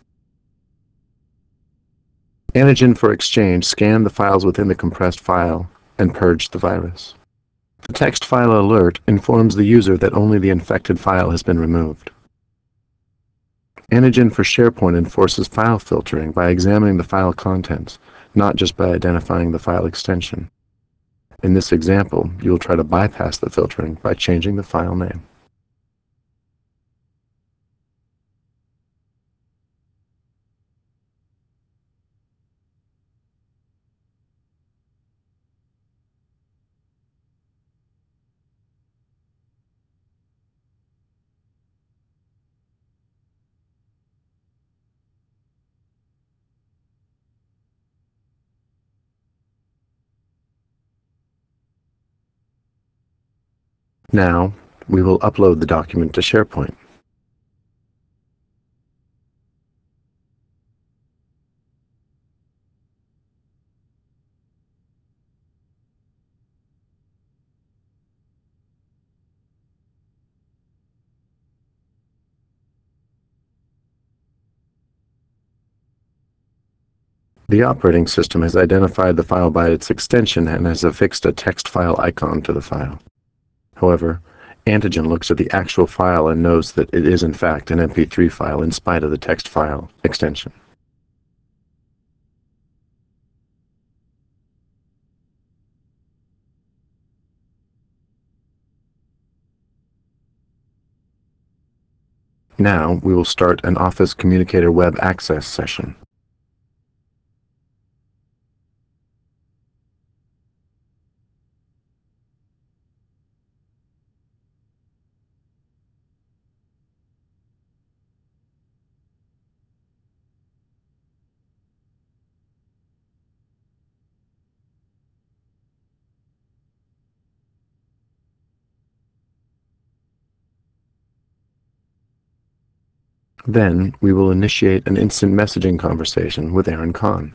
Antigen for Exchange scanned the files within the compressed file and purged the virus. The text file alert informs the user that only the infected file has been removed. Antigen for SharePoint enforces file filtering by examining the file contents, not just by identifying the file extension. In this example, you will try to bypass the filtering by changing the file name. Now, we will upload the document to SharePoint. The operating system has identified the file by its extension and has affixed a text file icon to the file. However, Antigen looks at the actual file and knows that it is in fact an M P three file in spite of the text file extension. Now, we will start an Office Communicator Web Access session. Then, we will initiate an instant messaging conversation with Aaron Khan.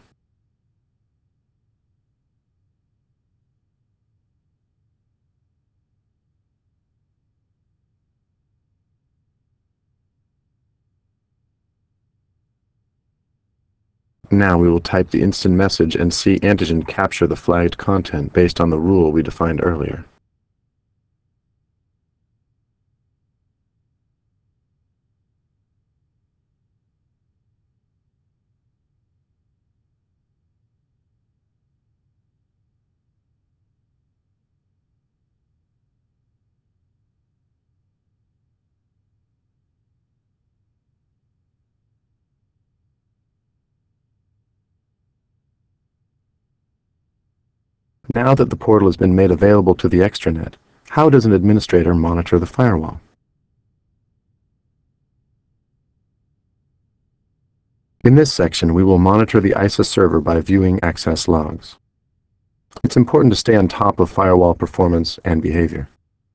Now we will type the instant message and see Antigen capture the flagged content based on the rule we defined earlier. Now that the portal has been made available to the extranet, How does an administrator monitor the firewall? In this section, we will monitor the I S A server by viewing access logs. It's important to stay on top of firewall performance and behavior.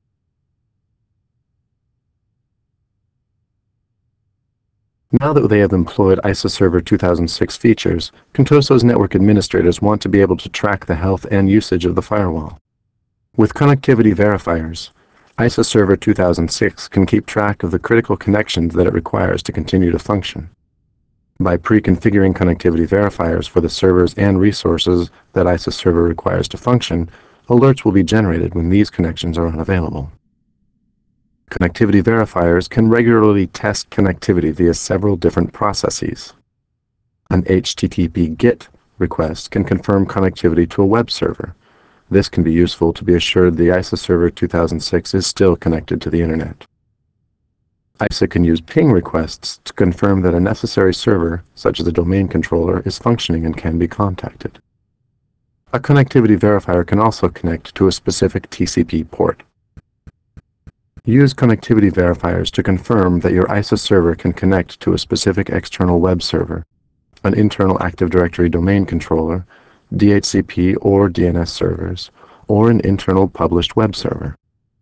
Now that they have employed I S A Server two thousand six features, Contoso's network administrators want to be able to track the health and usage of the firewall. With connectivity verifiers, I S A Server two thousand six can keep track of the critical connections that it requires to continue to function. By pre-configuring connectivity verifiers for the servers and resources that I S A Server requires to function, alerts will be generated when these connections are unavailable. Connectivity verifiers can regularly test connectivity via several different processes. An H T T P GET request can confirm connectivity to a web server. This can be useful to be assured the I S A Server two thousand six is still connected to the Internet. I S A can use ping requests to confirm that a necessary server, such as a domain controller, is functioning and can be contacted. A connectivity verifier can also connect to a specific T C P port. Use connectivity verifiers to confirm that your I S A server can connect to a specific external web server, an internal Active Directory domain controller, D H C P or D N S servers, or an internal published web server.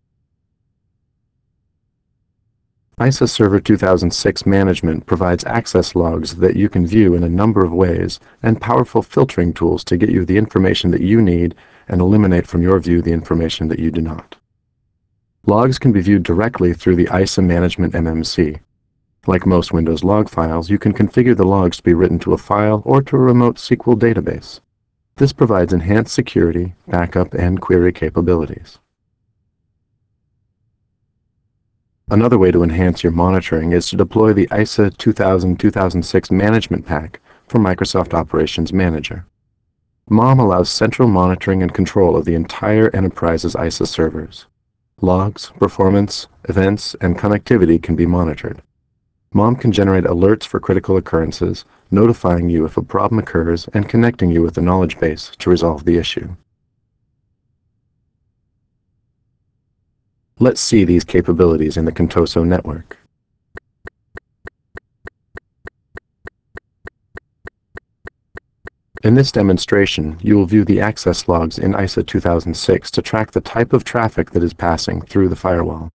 I S A Server two thousand six management provides access logs that you can view in a number of ways and powerful filtering tools to get you the information that you need and eliminate from your view the information that you do not. Logs can be viewed directly through the I S A Management M M C. Like most Windows log files, you can configure the logs to be written to a file or to a remote S Q L database. This provides enhanced security, backup, and query capabilities. Another way to enhance your monitoring is to deploy the I S A two thousand dash two thousand six Management Pack for Microsoft Operations Manager. MOM allows central monitoring and control of the entire enterprise's I S A servers. Logs, performance, events, and connectivity can be monitored. MOM can generate alerts for critical occurrences, notifying you if a problem occurs and connecting you with the knowledge base to resolve the issue. Let's see these capabilities in the Contoso network. In this demonstration, you will view the access logs in I S A two thousand six to track the type of traffic that is passing through the firewall.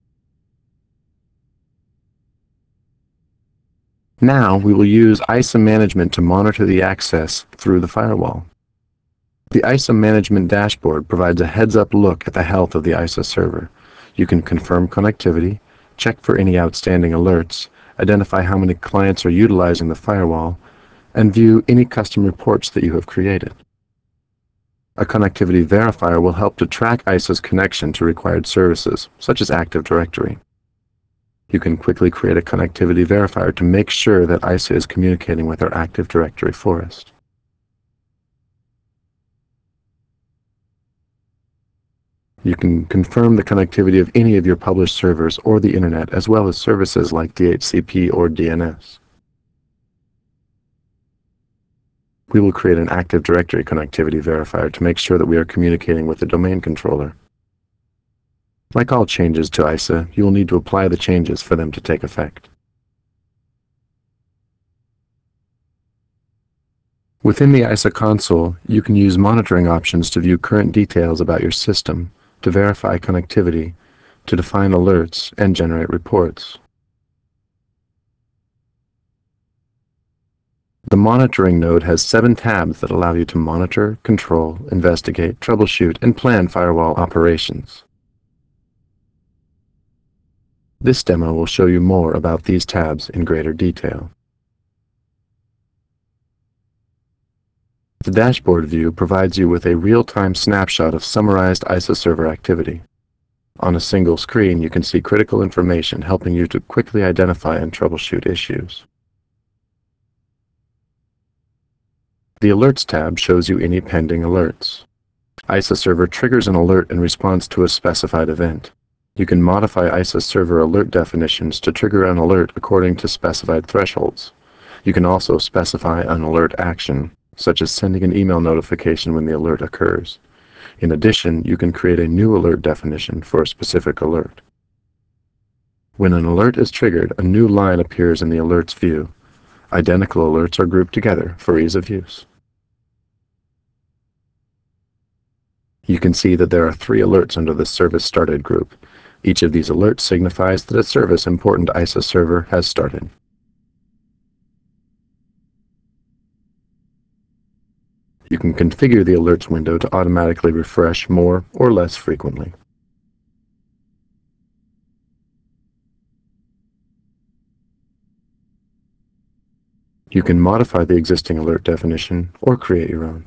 Now, we will use I S A Management to monitor the access through the firewall. The I S A Management dashboard provides a heads-up look at the health of the I S A server. You can confirm connectivity, check for any outstanding alerts, identify how many clients are utilizing the firewall, and view any custom reports that you have created. A connectivity verifier will help to track I S A's connection to required services, such as Active Directory. You can quickly create a connectivity verifier to make sure that I S A is communicating with our Active Directory forest. You can confirm the connectivity of any of your published servers or the Internet, as well as services like D H C P or D N S. We will create an Active Directory connectivity verifier to make sure that we are communicating with the domain controller. Like all changes to I S A, you will need to apply the changes for them to take effect. Within the I S A console, you can use monitoring options to view current details about your system, to verify connectivity, to define alerts, and generate reports. The monitoring node has seven tabs that allow you to monitor, control, investigate, troubleshoot, and plan firewall operations. This demo will show you more about these tabs in greater detail. The dashboard view provides you with a real-time snapshot of summarized I S A server activity. On a single screen, you can see critical information helping you to quickly identify and troubleshoot issues. The Alerts tab shows you any pending alerts. I S A Server triggers an alert in response to a specified event. You can modify I S A Server alert definitions to trigger an alert according to specified thresholds. You can also specify an alert action, such as sending an email notification when the alert occurs. In addition, you can create a new alert definition for a specific alert. When an alert is triggered, a new line appears in the alerts view. Identical alerts are grouped together for ease of use. You can see that there are three alerts under the Service Started group. Each of these alerts signifies that a service important to I S A Server has started. You can configure the alerts window to automatically refresh more or less frequently. You can modify the existing alert definition or create your own.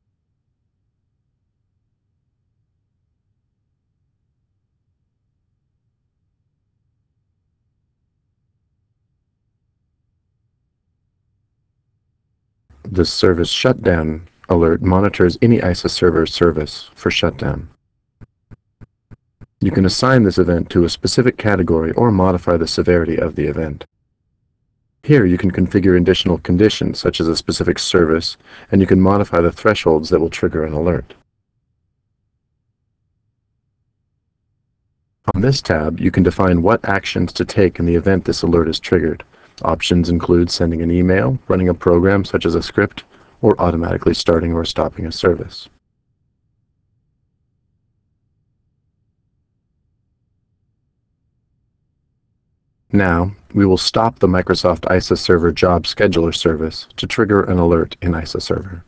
The Service Shutdown alert monitors any I S A Server service for shutdown. You can assign this event to a specific category or modify the severity of the event. Here you can configure additional conditions such as a specific service, and you can modify the thresholds that will trigger an alert. On this tab, you can define what actions to take in the event this alert is triggered. Options include sending an email, running a program such as a script, or automatically starting or stopping a service. Now, we will stop the Microsoft I S A Server Job Scheduler service to trigger an alert in I S A Server.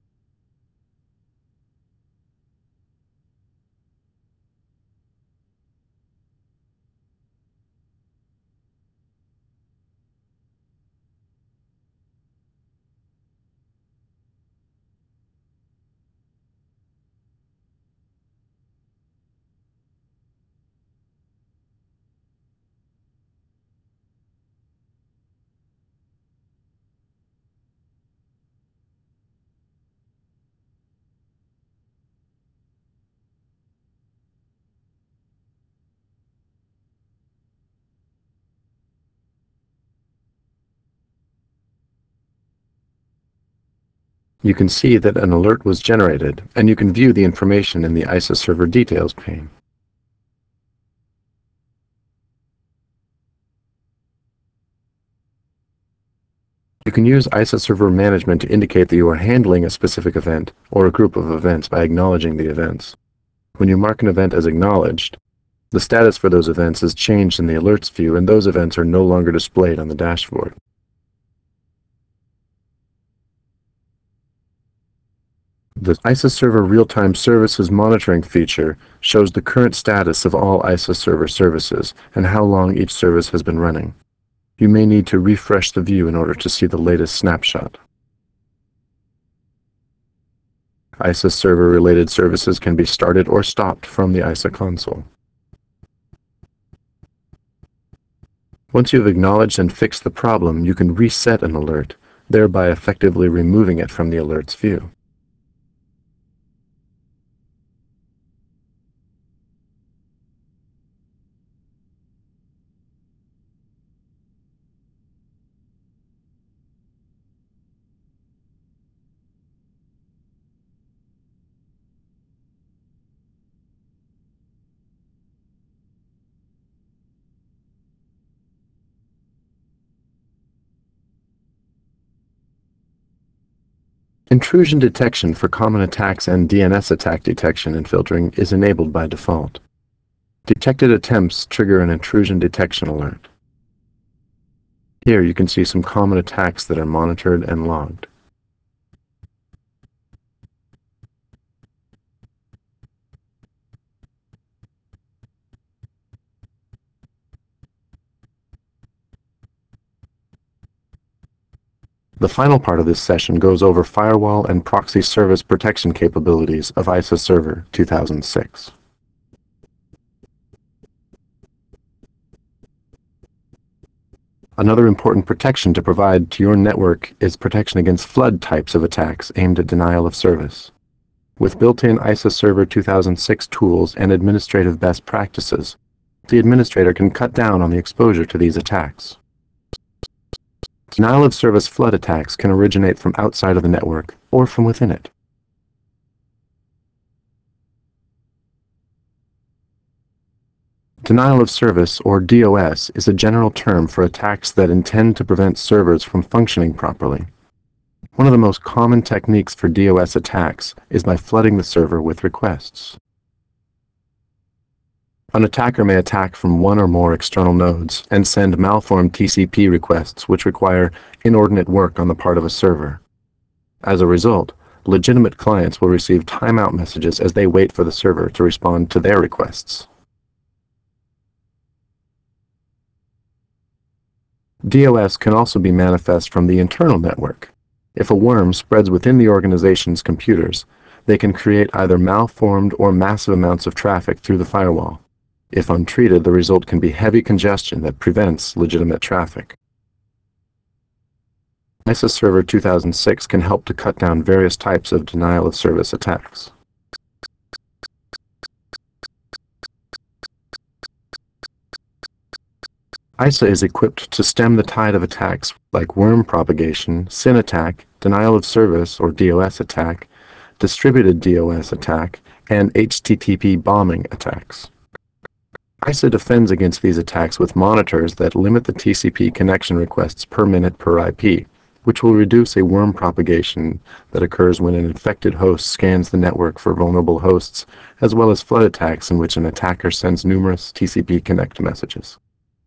You can see that an alert was generated, and you can view the information in the I S A Server Details pane. You can use I S A Server Management to indicate that you are handling a specific event or a group of events by acknowledging the events. When you mark an event as acknowledged, the status for those events is changed in the Alerts view, and those events are no longer displayed on the dashboard. The I S A Server Real-Time Services Monitoring feature shows the current status of all I S A Server services and how long each service has been running. You may need to refresh the view in order to see the latest snapshot. I S A Server-related services can be started or stopped from the I S A console. Once you have acknowledged and fixed the problem, you can reset an alert, thereby effectively removing it from the Alerts view. Intrusion detection for common attacks and D N S attack detection and filtering is enabled by default. Detected attempts trigger an intrusion detection alert. Here you can see some common attacks that are monitored and logged. The final part of this session goes over firewall and proxy service protection capabilities of I S A Server two thousand six. Another important protection to provide to your network is protection against flood types of attacks aimed at denial of service. With built-in I S A Server two thousand six tools and administrative best practices, the administrator can cut down on the exposure to these attacks. Denial of service flood attacks can originate from outside of the network or from within it. Denial of service, or D O S, is a general term for attacks that intend to prevent servers from functioning properly. One of the most common techniques for D O S attacks is by flooding the server with requests. An attacker may attack from one or more external nodes and send malformed T C P requests which require inordinate work on the part of a server. As a result, legitimate clients will receive timeout messages as they wait for the server to respond to their requests. D O S can also be manifest from the internal network. If a worm spreads within the organization's computers, they can create either malformed or massive amounts of traffic through the firewall. If untreated, the result can be heavy congestion that prevents legitimate traffic. I S A Server two thousand six can help to cut down various types of denial of service attacks. I S A is equipped to stem the tide of attacks like worm propagation, S Y N attack, denial of service or D O S attack, distributed D O S attack, and H T T P bombing attacks. I S A defends against these attacks with monitors that limit the T C P connection requests per minute per I P, which will reduce a worm propagation that occurs when an infected host scans the network for vulnerable hosts, as well as flood attacks in which an attacker sends numerous T C P connect messages.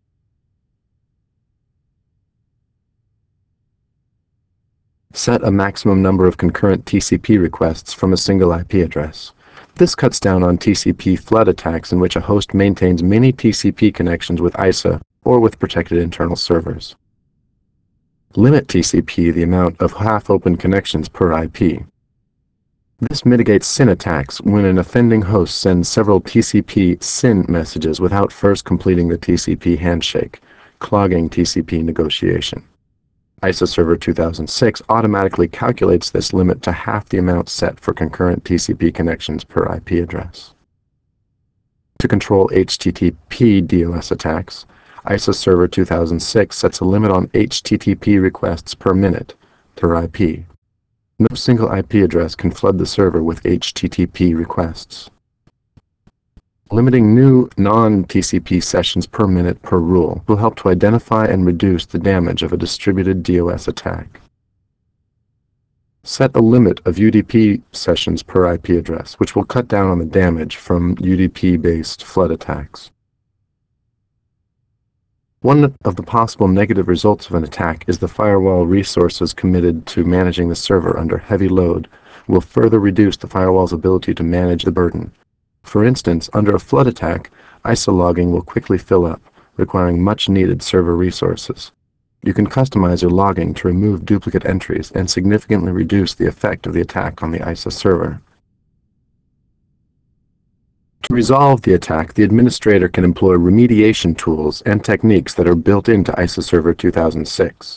Set a maximum number of concurrent T C P requests from a single I P address. This cuts down on T C P flood attacks in which a host maintains many T C P connections with I S A or with protected internal servers. Limit T C P the amount of half-open connections per I P. This mitigates S Y N attacks when an offending host sends several T C P S Y N messages without first completing the T C P handshake, clogging T C P negotiation. I S A Server two thousand six automatically calculates this limit to half the amount set for concurrent T C P connections per I P address. To control H T T P D O S attacks, I S A Server two thousand six sets a limit on H T T P requests per minute per I P. No single I P address can flood the server with H T T P requests. Limiting new non-T C P sessions per minute per rule will help to identify and reduce the damage of a distributed D O S attack. Set a limit of U D P sessions per I P address, which will cut down on the damage from U D P-based flood attacks. One of the possible negative results of an attack is the firewall resources committed to managing the server under heavy load will further reduce the firewall's ability to manage the burden. For instance, under a flood attack, I S A logging will quickly fill up, requiring much-needed server resources. You can customize your logging to remove duplicate entries and significantly reduce the effect of the attack on the I S A server. To resolve the attack, the administrator can employ remediation tools and techniques that are built into I S A Server two thousand six.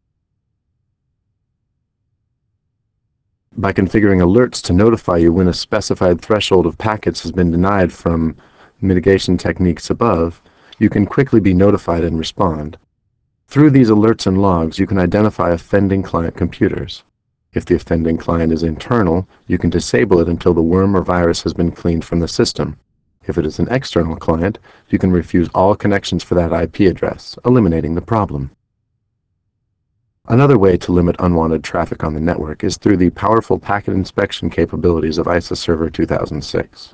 By configuring alerts to notify you when a specified threshold of packets has been denied from mitigation techniques above, you can quickly be notified and respond. Through these alerts and logs, you can identify offending client computers. If the offending client is internal, you can disable it until the worm or virus has been cleaned from the system. If it is an external client, you can refuse all connections for that I P address, eliminating the problem. Another way to limit unwanted traffic on the network is through the powerful packet inspection capabilities of I S A Server two thousand six.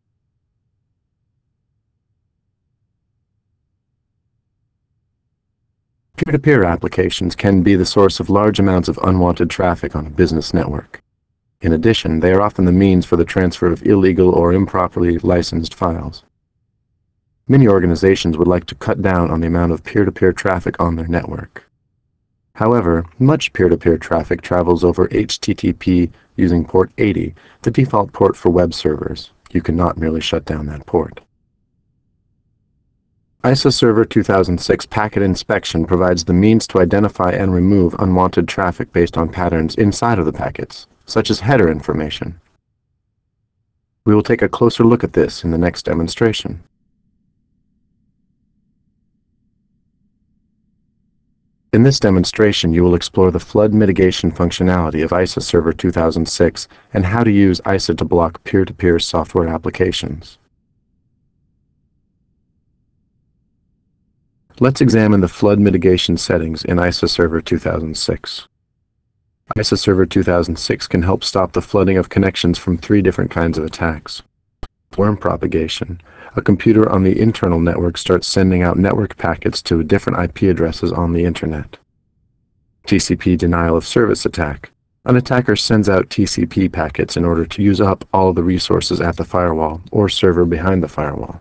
Peer-to-peer applications can be the source of large amounts of unwanted traffic on a business network. In addition, they are often the means for the transfer of illegal or improperly licensed files. Many organizations would like to cut down on the amount of peer-to-peer traffic on their network. However, much peer-to-peer traffic travels over H T T P using port eighty, the default port for web servers. You cannot merely shut down that port. I S A Server two thousand six Packet Inspection provides the means to identify and remove unwanted traffic based on patterns inside of the packets, such as header information. We will take a closer look at this in the next demonstration. In this demonstration, you will explore the flood mitigation functionality of I S A Server two thousand six and how to use I S A to block peer-to-peer software applications. Let's examine the flood mitigation settings in I S A Server two thousand six. I S A Server two thousand six can help stop the flooding of connections from three different kinds of attacks. Worm propagation. A computer on the internal network starts sending out network packets to different I P addresses on the internet. T C P denial of service attack. An attacker sends out T C P packets in order to use up all of the resources at the firewall or server behind the firewall.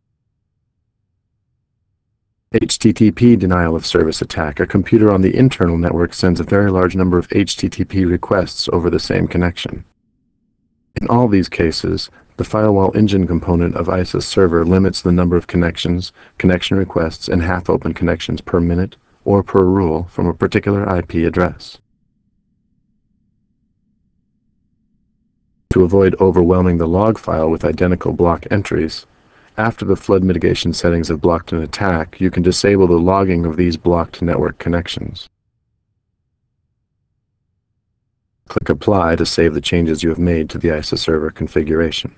H T T P denial of service attack. A computer on the internal network sends a very large number of H T T P requests over the same connection. In all these cases, the firewall engine component of I S A Server limits the number of connections, connection requests, and half-open connections per minute or per rule from a particular I P address. To avoid overwhelming the log file with identical block entries, after the flood mitigation settings have blocked an attack, you can disable the logging of these blocked network connections. Click Apply to save the changes you have made to the I S A Server configuration.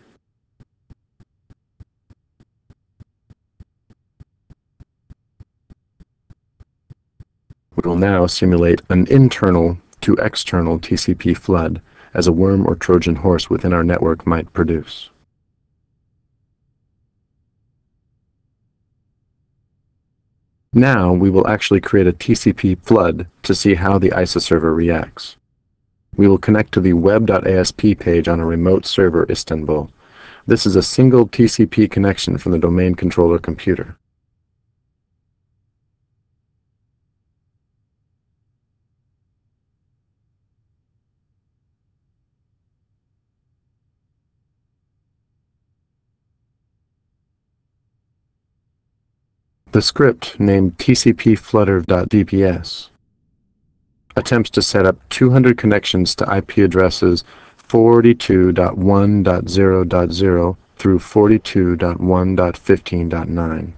We will now simulate an internal to external T C P flood as a worm or Trojan horse within our network might produce. Now we will actually create a T C P flood to see how the I S A Server reacts. We will connect to the web dot A S P page on a remote server, Istanbul. This is a single T C P connection from the domain controller computer. The script, named T C P flutter dot D P S, attempts to set up two hundred connections to I P addresses forty-two dot one dot zero dot zero through forty-two dot one dot fifteen dot nine.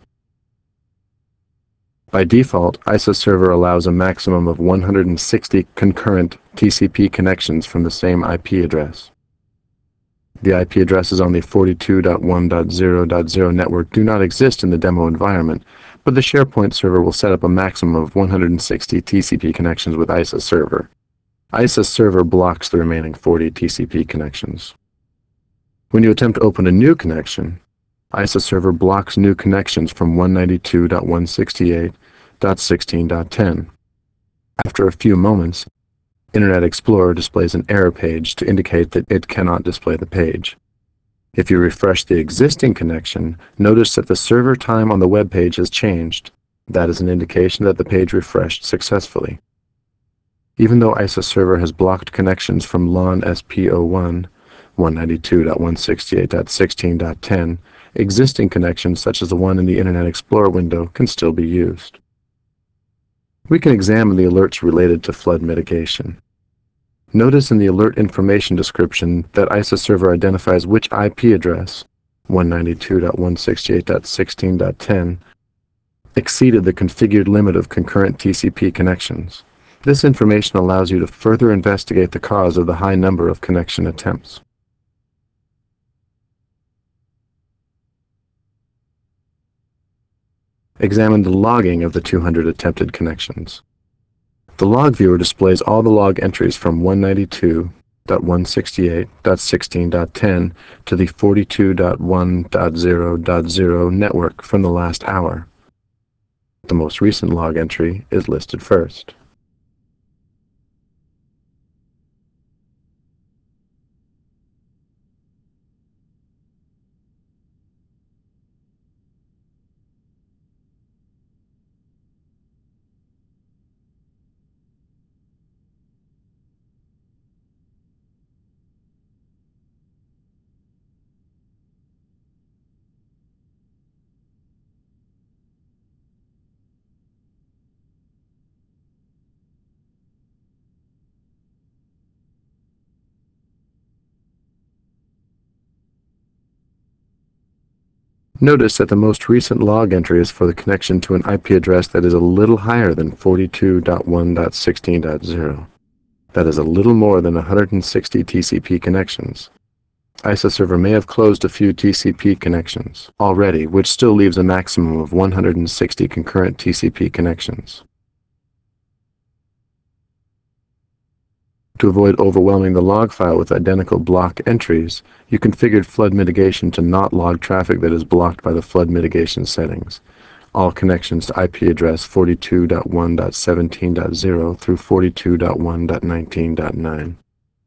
By default, I S A Server allows a maximum of one hundred sixty concurrent T C P connections from the same I P address. The I P addresses on the forty-two dot one dot zero dot zero network do not exist in the demo environment, but the SharePoint server will set up a maximum of one hundred sixty T C P connections with I S A Server. I S A Server blocks the remaining forty T C P connections. When you attempt to open a new connection, I S A Server blocks new connections from one ninety-two dot one sixty-eight dot sixteen dot ten. After a few moments, Internet Explorer displays an error page to indicate that it cannot display the page. If you refresh the existing connection, notice that the server time on the web page has changed. That is an indication that the page refreshed successfully. Even though I S A Server has blocked connections from LAN S P zero one, one ninety-two dot one sixty-eight dot sixteen dot ten, existing connections such as the one in the Internet Explorer window can still be used. We can examine the alerts related to flood mitigation. Notice in the alert information description that I S A Server identifies which I P address, one ninety-two dot one sixty-eight dot sixteen dot ten, exceeded the configured limit of concurrent T C P connections. This information allows you to further investigate the cause of the high number of connection attempts. Examine the logging of the two hundred attempted connections. The log viewer displays all the log entries from one ninety-two dot one sixty-eight dot sixteen dot ten to the forty-two dot one dot zero dot zero network from the last hour. The most recent log entry is listed first. Notice that the most recent log entry is for the connection to an I P address that is a little higher than forty-two dot one dot sixteen dot zero. That is a little more than one hundred sixty T C P connections. ISAServer may have closed a few T C P connections already, which still leaves a maximum of one hundred sixty concurrent T C P connections. To avoid overwhelming the log file with identical block entries, you configured flood mitigation to not log traffic that is blocked by the flood mitigation settings. All connections to I P address forty-two dot one dot seventeen dot zero through forty-two dot one dot nineteen dot nine.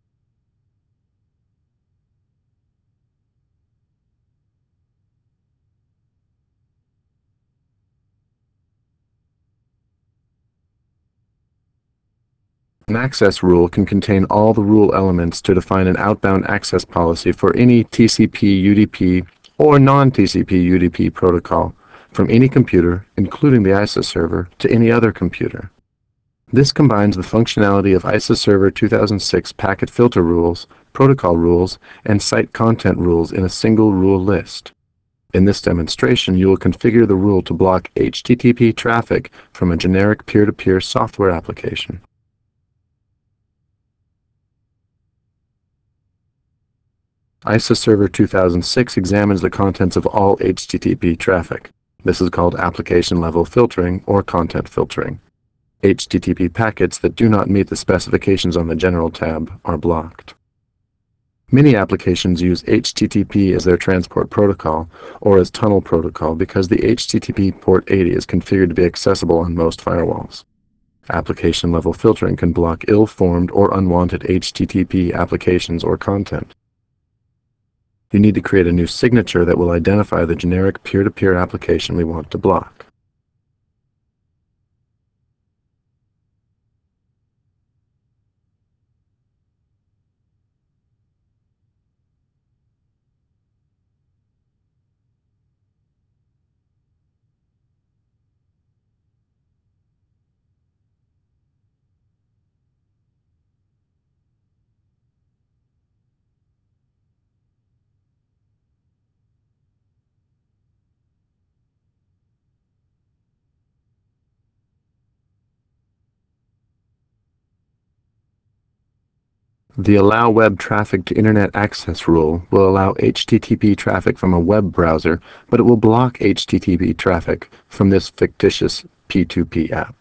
An access rule can contain all the rule elements to define an outbound access policy for any T C P U D P or non-T C P U D P protocol from any computer, including the ISAServer, to any other computer. This combines the functionality of ISAServer two thousand six packet filter rules, protocol rules, and site content rules in a single rule list. In this demonstration, you will configure the rule to block H T T P traffic from a generic peer-to-peer software application. ISAServer two thousand six examines the contents of all H T T P traffic. This is called application-level filtering or content filtering. H T T P packets that do not meet the specifications on the General tab are blocked. Many applications use H T T P as their transport protocol or as tunnel protocol because the H T T P port eighty is configured to be accessible on most firewalls. Application-level filtering can block ill-formed or unwanted H T T P applications or content. You need to create a new signature that will identify the generic peer-to-peer application we want to block. The Allow Web Traffic to Internet Access rule will allow H T T P traffic from a web browser, but it will block H T T P traffic from this fictitious P two P app.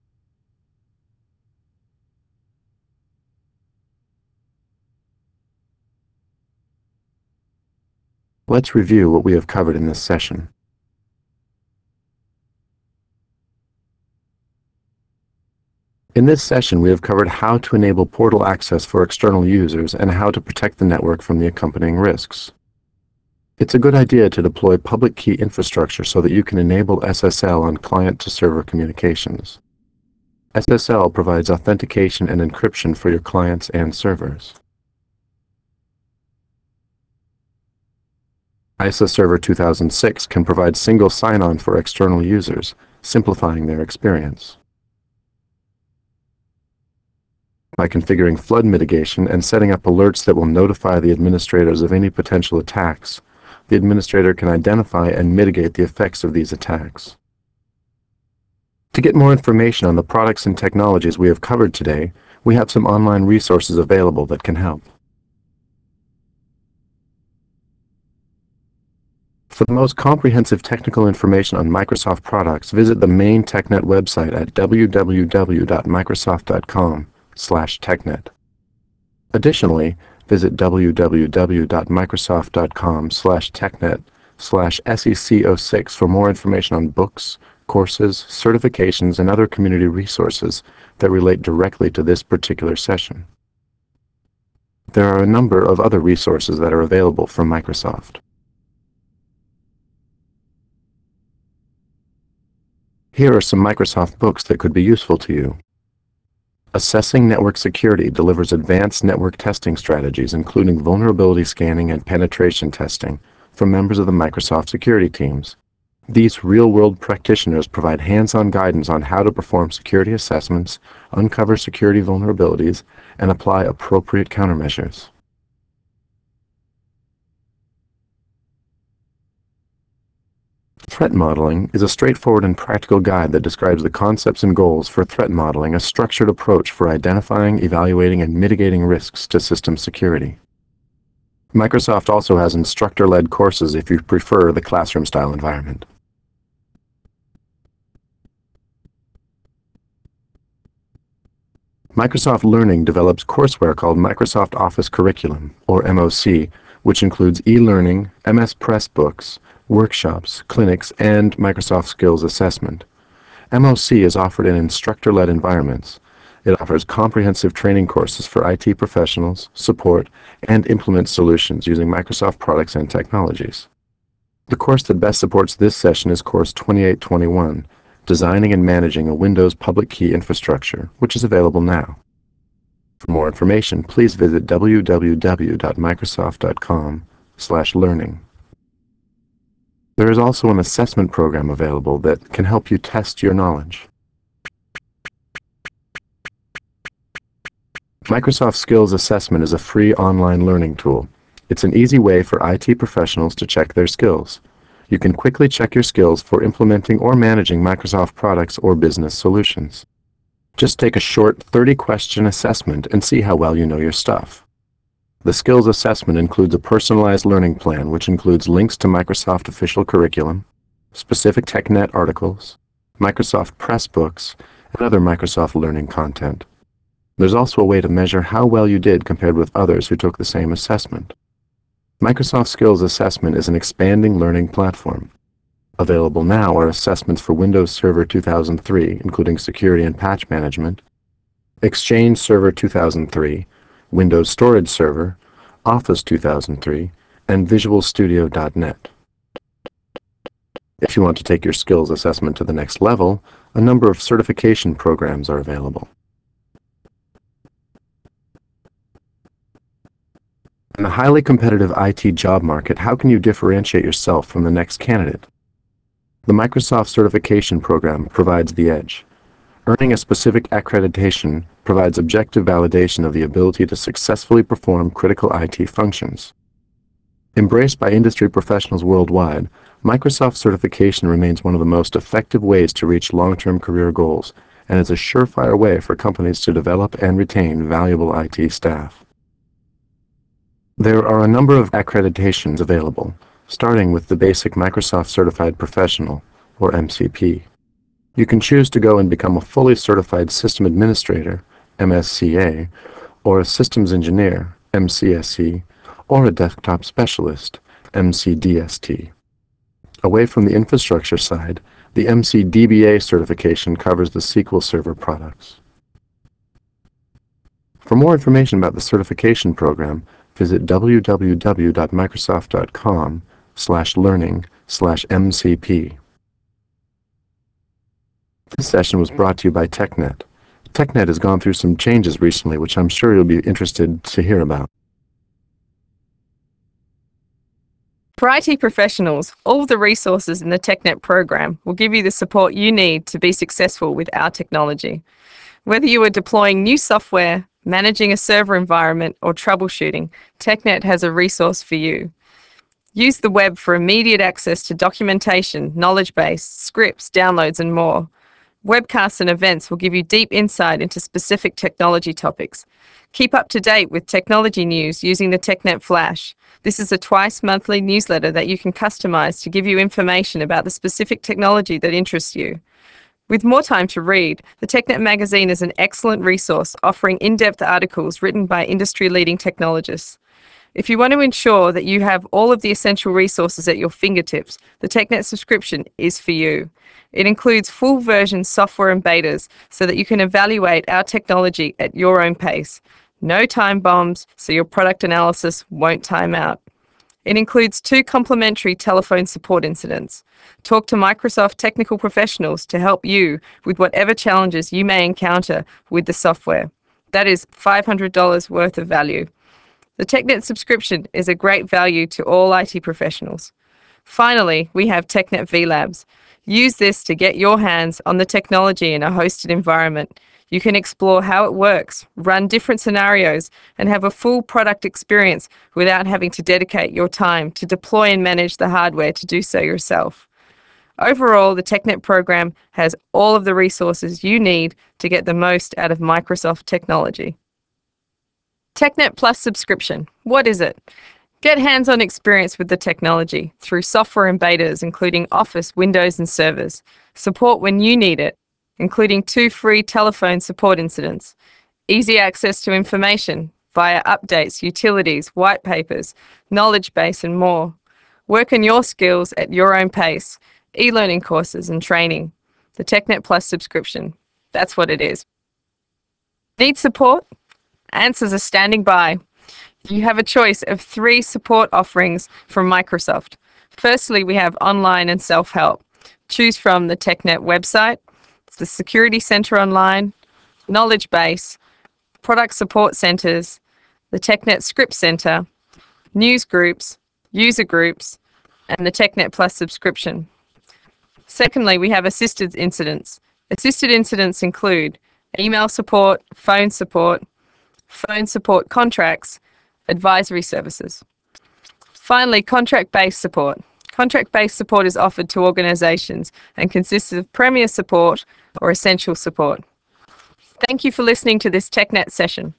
Let's review what we have covered in this session. In this session, we have covered how to enable portal access for external users and how to protect the network from the accompanying risks. It's a good idea to deploy public key infrastructure so that you can enable S S L on client-to-server communications. S S L provides authentication and encryption for your clients and servers. ISAServer two thousand six can provide single sign-on for external users, simplifying their experience. By configuring flood mitigation and setting up alerts that will notify the administrators of any potential attacks, the administrator can identify and mitigate the effects of these attacks. To get more information on the products and technologies we have covered today, we have some online resources available that can help. For the most comprehensive technical information on Microsoft products, visit the main TechNet website at w w w dot microsoft dot com slash technet. Additionally, visit w w w dot microsoft dot com slash technet slash S E C zero six for more information on books, courses, certifications, and other community resources that relate directly to this particular session. There are a number of other resources that are available from Microsoft. Here are some Microsoft books that could be useful to you. Assessing Network Security delivers advanced network testing strategies, including vulnerability scanning and penetration testing, from members of the Microsoft security teams. These real-world practitioners provide hands-on guidance on how to perform security assessments, uncover security vulnerabilities, and apply appropriate countermeasures. Threat modeling is a straightforward and practical guide that describes the concepts and goals for threat modeling, a structured approach for identifying, evaluating, and mitigating risks to system security. Microsoft also has instructor-led courses if you prefer the classroom-style environment. Microsoft Learning develops courseware called Microsoft Office Curriculum, or M O C, which includes e-learning, M S Pressbooks, workshops, clinics, and Microsoft Skills Assessment. M O C is offered in instructor-led environments. It offers comprehensive training courses for I T professionals, support, and implement solutions using Microsoft products and technologies. The course that best supports this session is Course twenty-eight twenty-one, Designing and Managing a Windows Public Key Infrastructure, which is available now. For more information, please visit w w w dot microsoft dot com slash learning. There is also an assessment program available that can help you test your knowledge. Microsoft Skills Assessment is a free online learning tool. It's an easy way for I T professionals to check their skills. You can quickly check your skills for implementing or managing Microsoft products or business solutions. Just take a short thirty question assessment and see how well you know your stuff. The skills assessment includes a personalized learning plan which includes links to Microsoft official curriculum, specific TechNet articles, Microsoft Pressbooks, and other Microsoft learning content. There's also a way to measure how well you did compared with others who took the same assessment. Microsoft Skills Assessment is an expanding learning platform. Available now are assessments for Windows Server two thousand three, including security and patch management, Exchange Server two thousand three, Windows Storage Server, Office two thousand three, and Visual Studio dot net. If you want to take your skills assessment to the next level, a number of certification programs are available. In the highly competitive I T job market, how can you differentiate yourself from the next candidate? The Microsoft Certification Program provides the edge. Earning a specific accreditation provides objective validation of the ability to successfully perform critical I T functions. Embraced by industry professionals worldwide, Microsoft certification remains one of the most effective ways to reach long-term career goals and is a surefire way for companies to develop and retain valuable I T staff. There are a number of accreditations available, starting with the basic Microsoft Certified Professional, or M C P. You can choose to go and become a fully certified system administrator, M S C A, or a systems engineer, M C S E, or a desktop specialist, M C D S T. Away from the infrastructure side, the M C D B A certification covers the S Q L Server products. For more information about the certification program, visit w w w dot microsoft dot com slash learning slash M C P. This session was brought to you by TechNet. TechNet has gone through some changes recently, which I'm sure you'll be interested to hear about. For I T professionals, all of the resources in the TechNet program will give you the support you need to be successful with our technology. Whether you are deploying new software, managing a server environment, or troubleshooting, TechNet has a resource for you. Use the web for immediate access to documentation, knowledge base, scripts, downloads, and more. Webcasts and events will give you deep insight into specific technology topics. Keep up to date with technology news using the TechNet Flash. This is a twice-monthly newsletter that you can customize to give you information about the specific technology that interests you. With more time to read, the TechNet magazine is an excellent resource offering in-depth articles written by industry-leading technologists. If you want to ensure that you have all of the essential resources at your fingertips, the TechNet subscription is for you. It includes full version software and betas so that you can evaluate our technology at your own pace. No time bombs, so your product analysis won't time out. It includes two complimentary telephone support incidents. Talk to Microsoft technical professionals to help you with whatever challenges you may encounter with the software. That is five hundred dollars worth of value. The TechNet subscription is a great value to all I T professionals. Finally, we have TechNet V Labs. Use this to get your hands on the technology in a hosted environment. You can explore how it works, run different scenarios, and have a full product experience without having to dedicate your time to deploy and manage the hardware to do so yourself. Overall, the TechNet program has all of the resources you need to get the most out of Microsoft technology. TechNet Plus subscription. What is it? Get hands-on experience with the technology through software and betas, including Office, Windows, and servers. Support when you need it, including two free telephone support incidents. Easy access to information via updates, utilities, white papers, knowledge base, and more. Work on your skills at your own pace. E-learning courses and training. The TechNet Plus subscription. That's what it is. Need support? Answers are standing by. You have a choice of three support offerings from Microsoft. Firstly, we have online and self-help. Choose from the TechNet website, the Security Center Online, Knowledge Base, Product Support Centers, the TechNet Script Center, News Groups, User Groups, and the TechNet Plus subscription. Secondly, we have assisted incidents. Assisted incidents include email support, phone support, phone support contracts, advisory services. Finally, contract-based support. Contract-based support is offered to organizations and consists of Premier support or essential support. Thank you for listening to this TechNet session.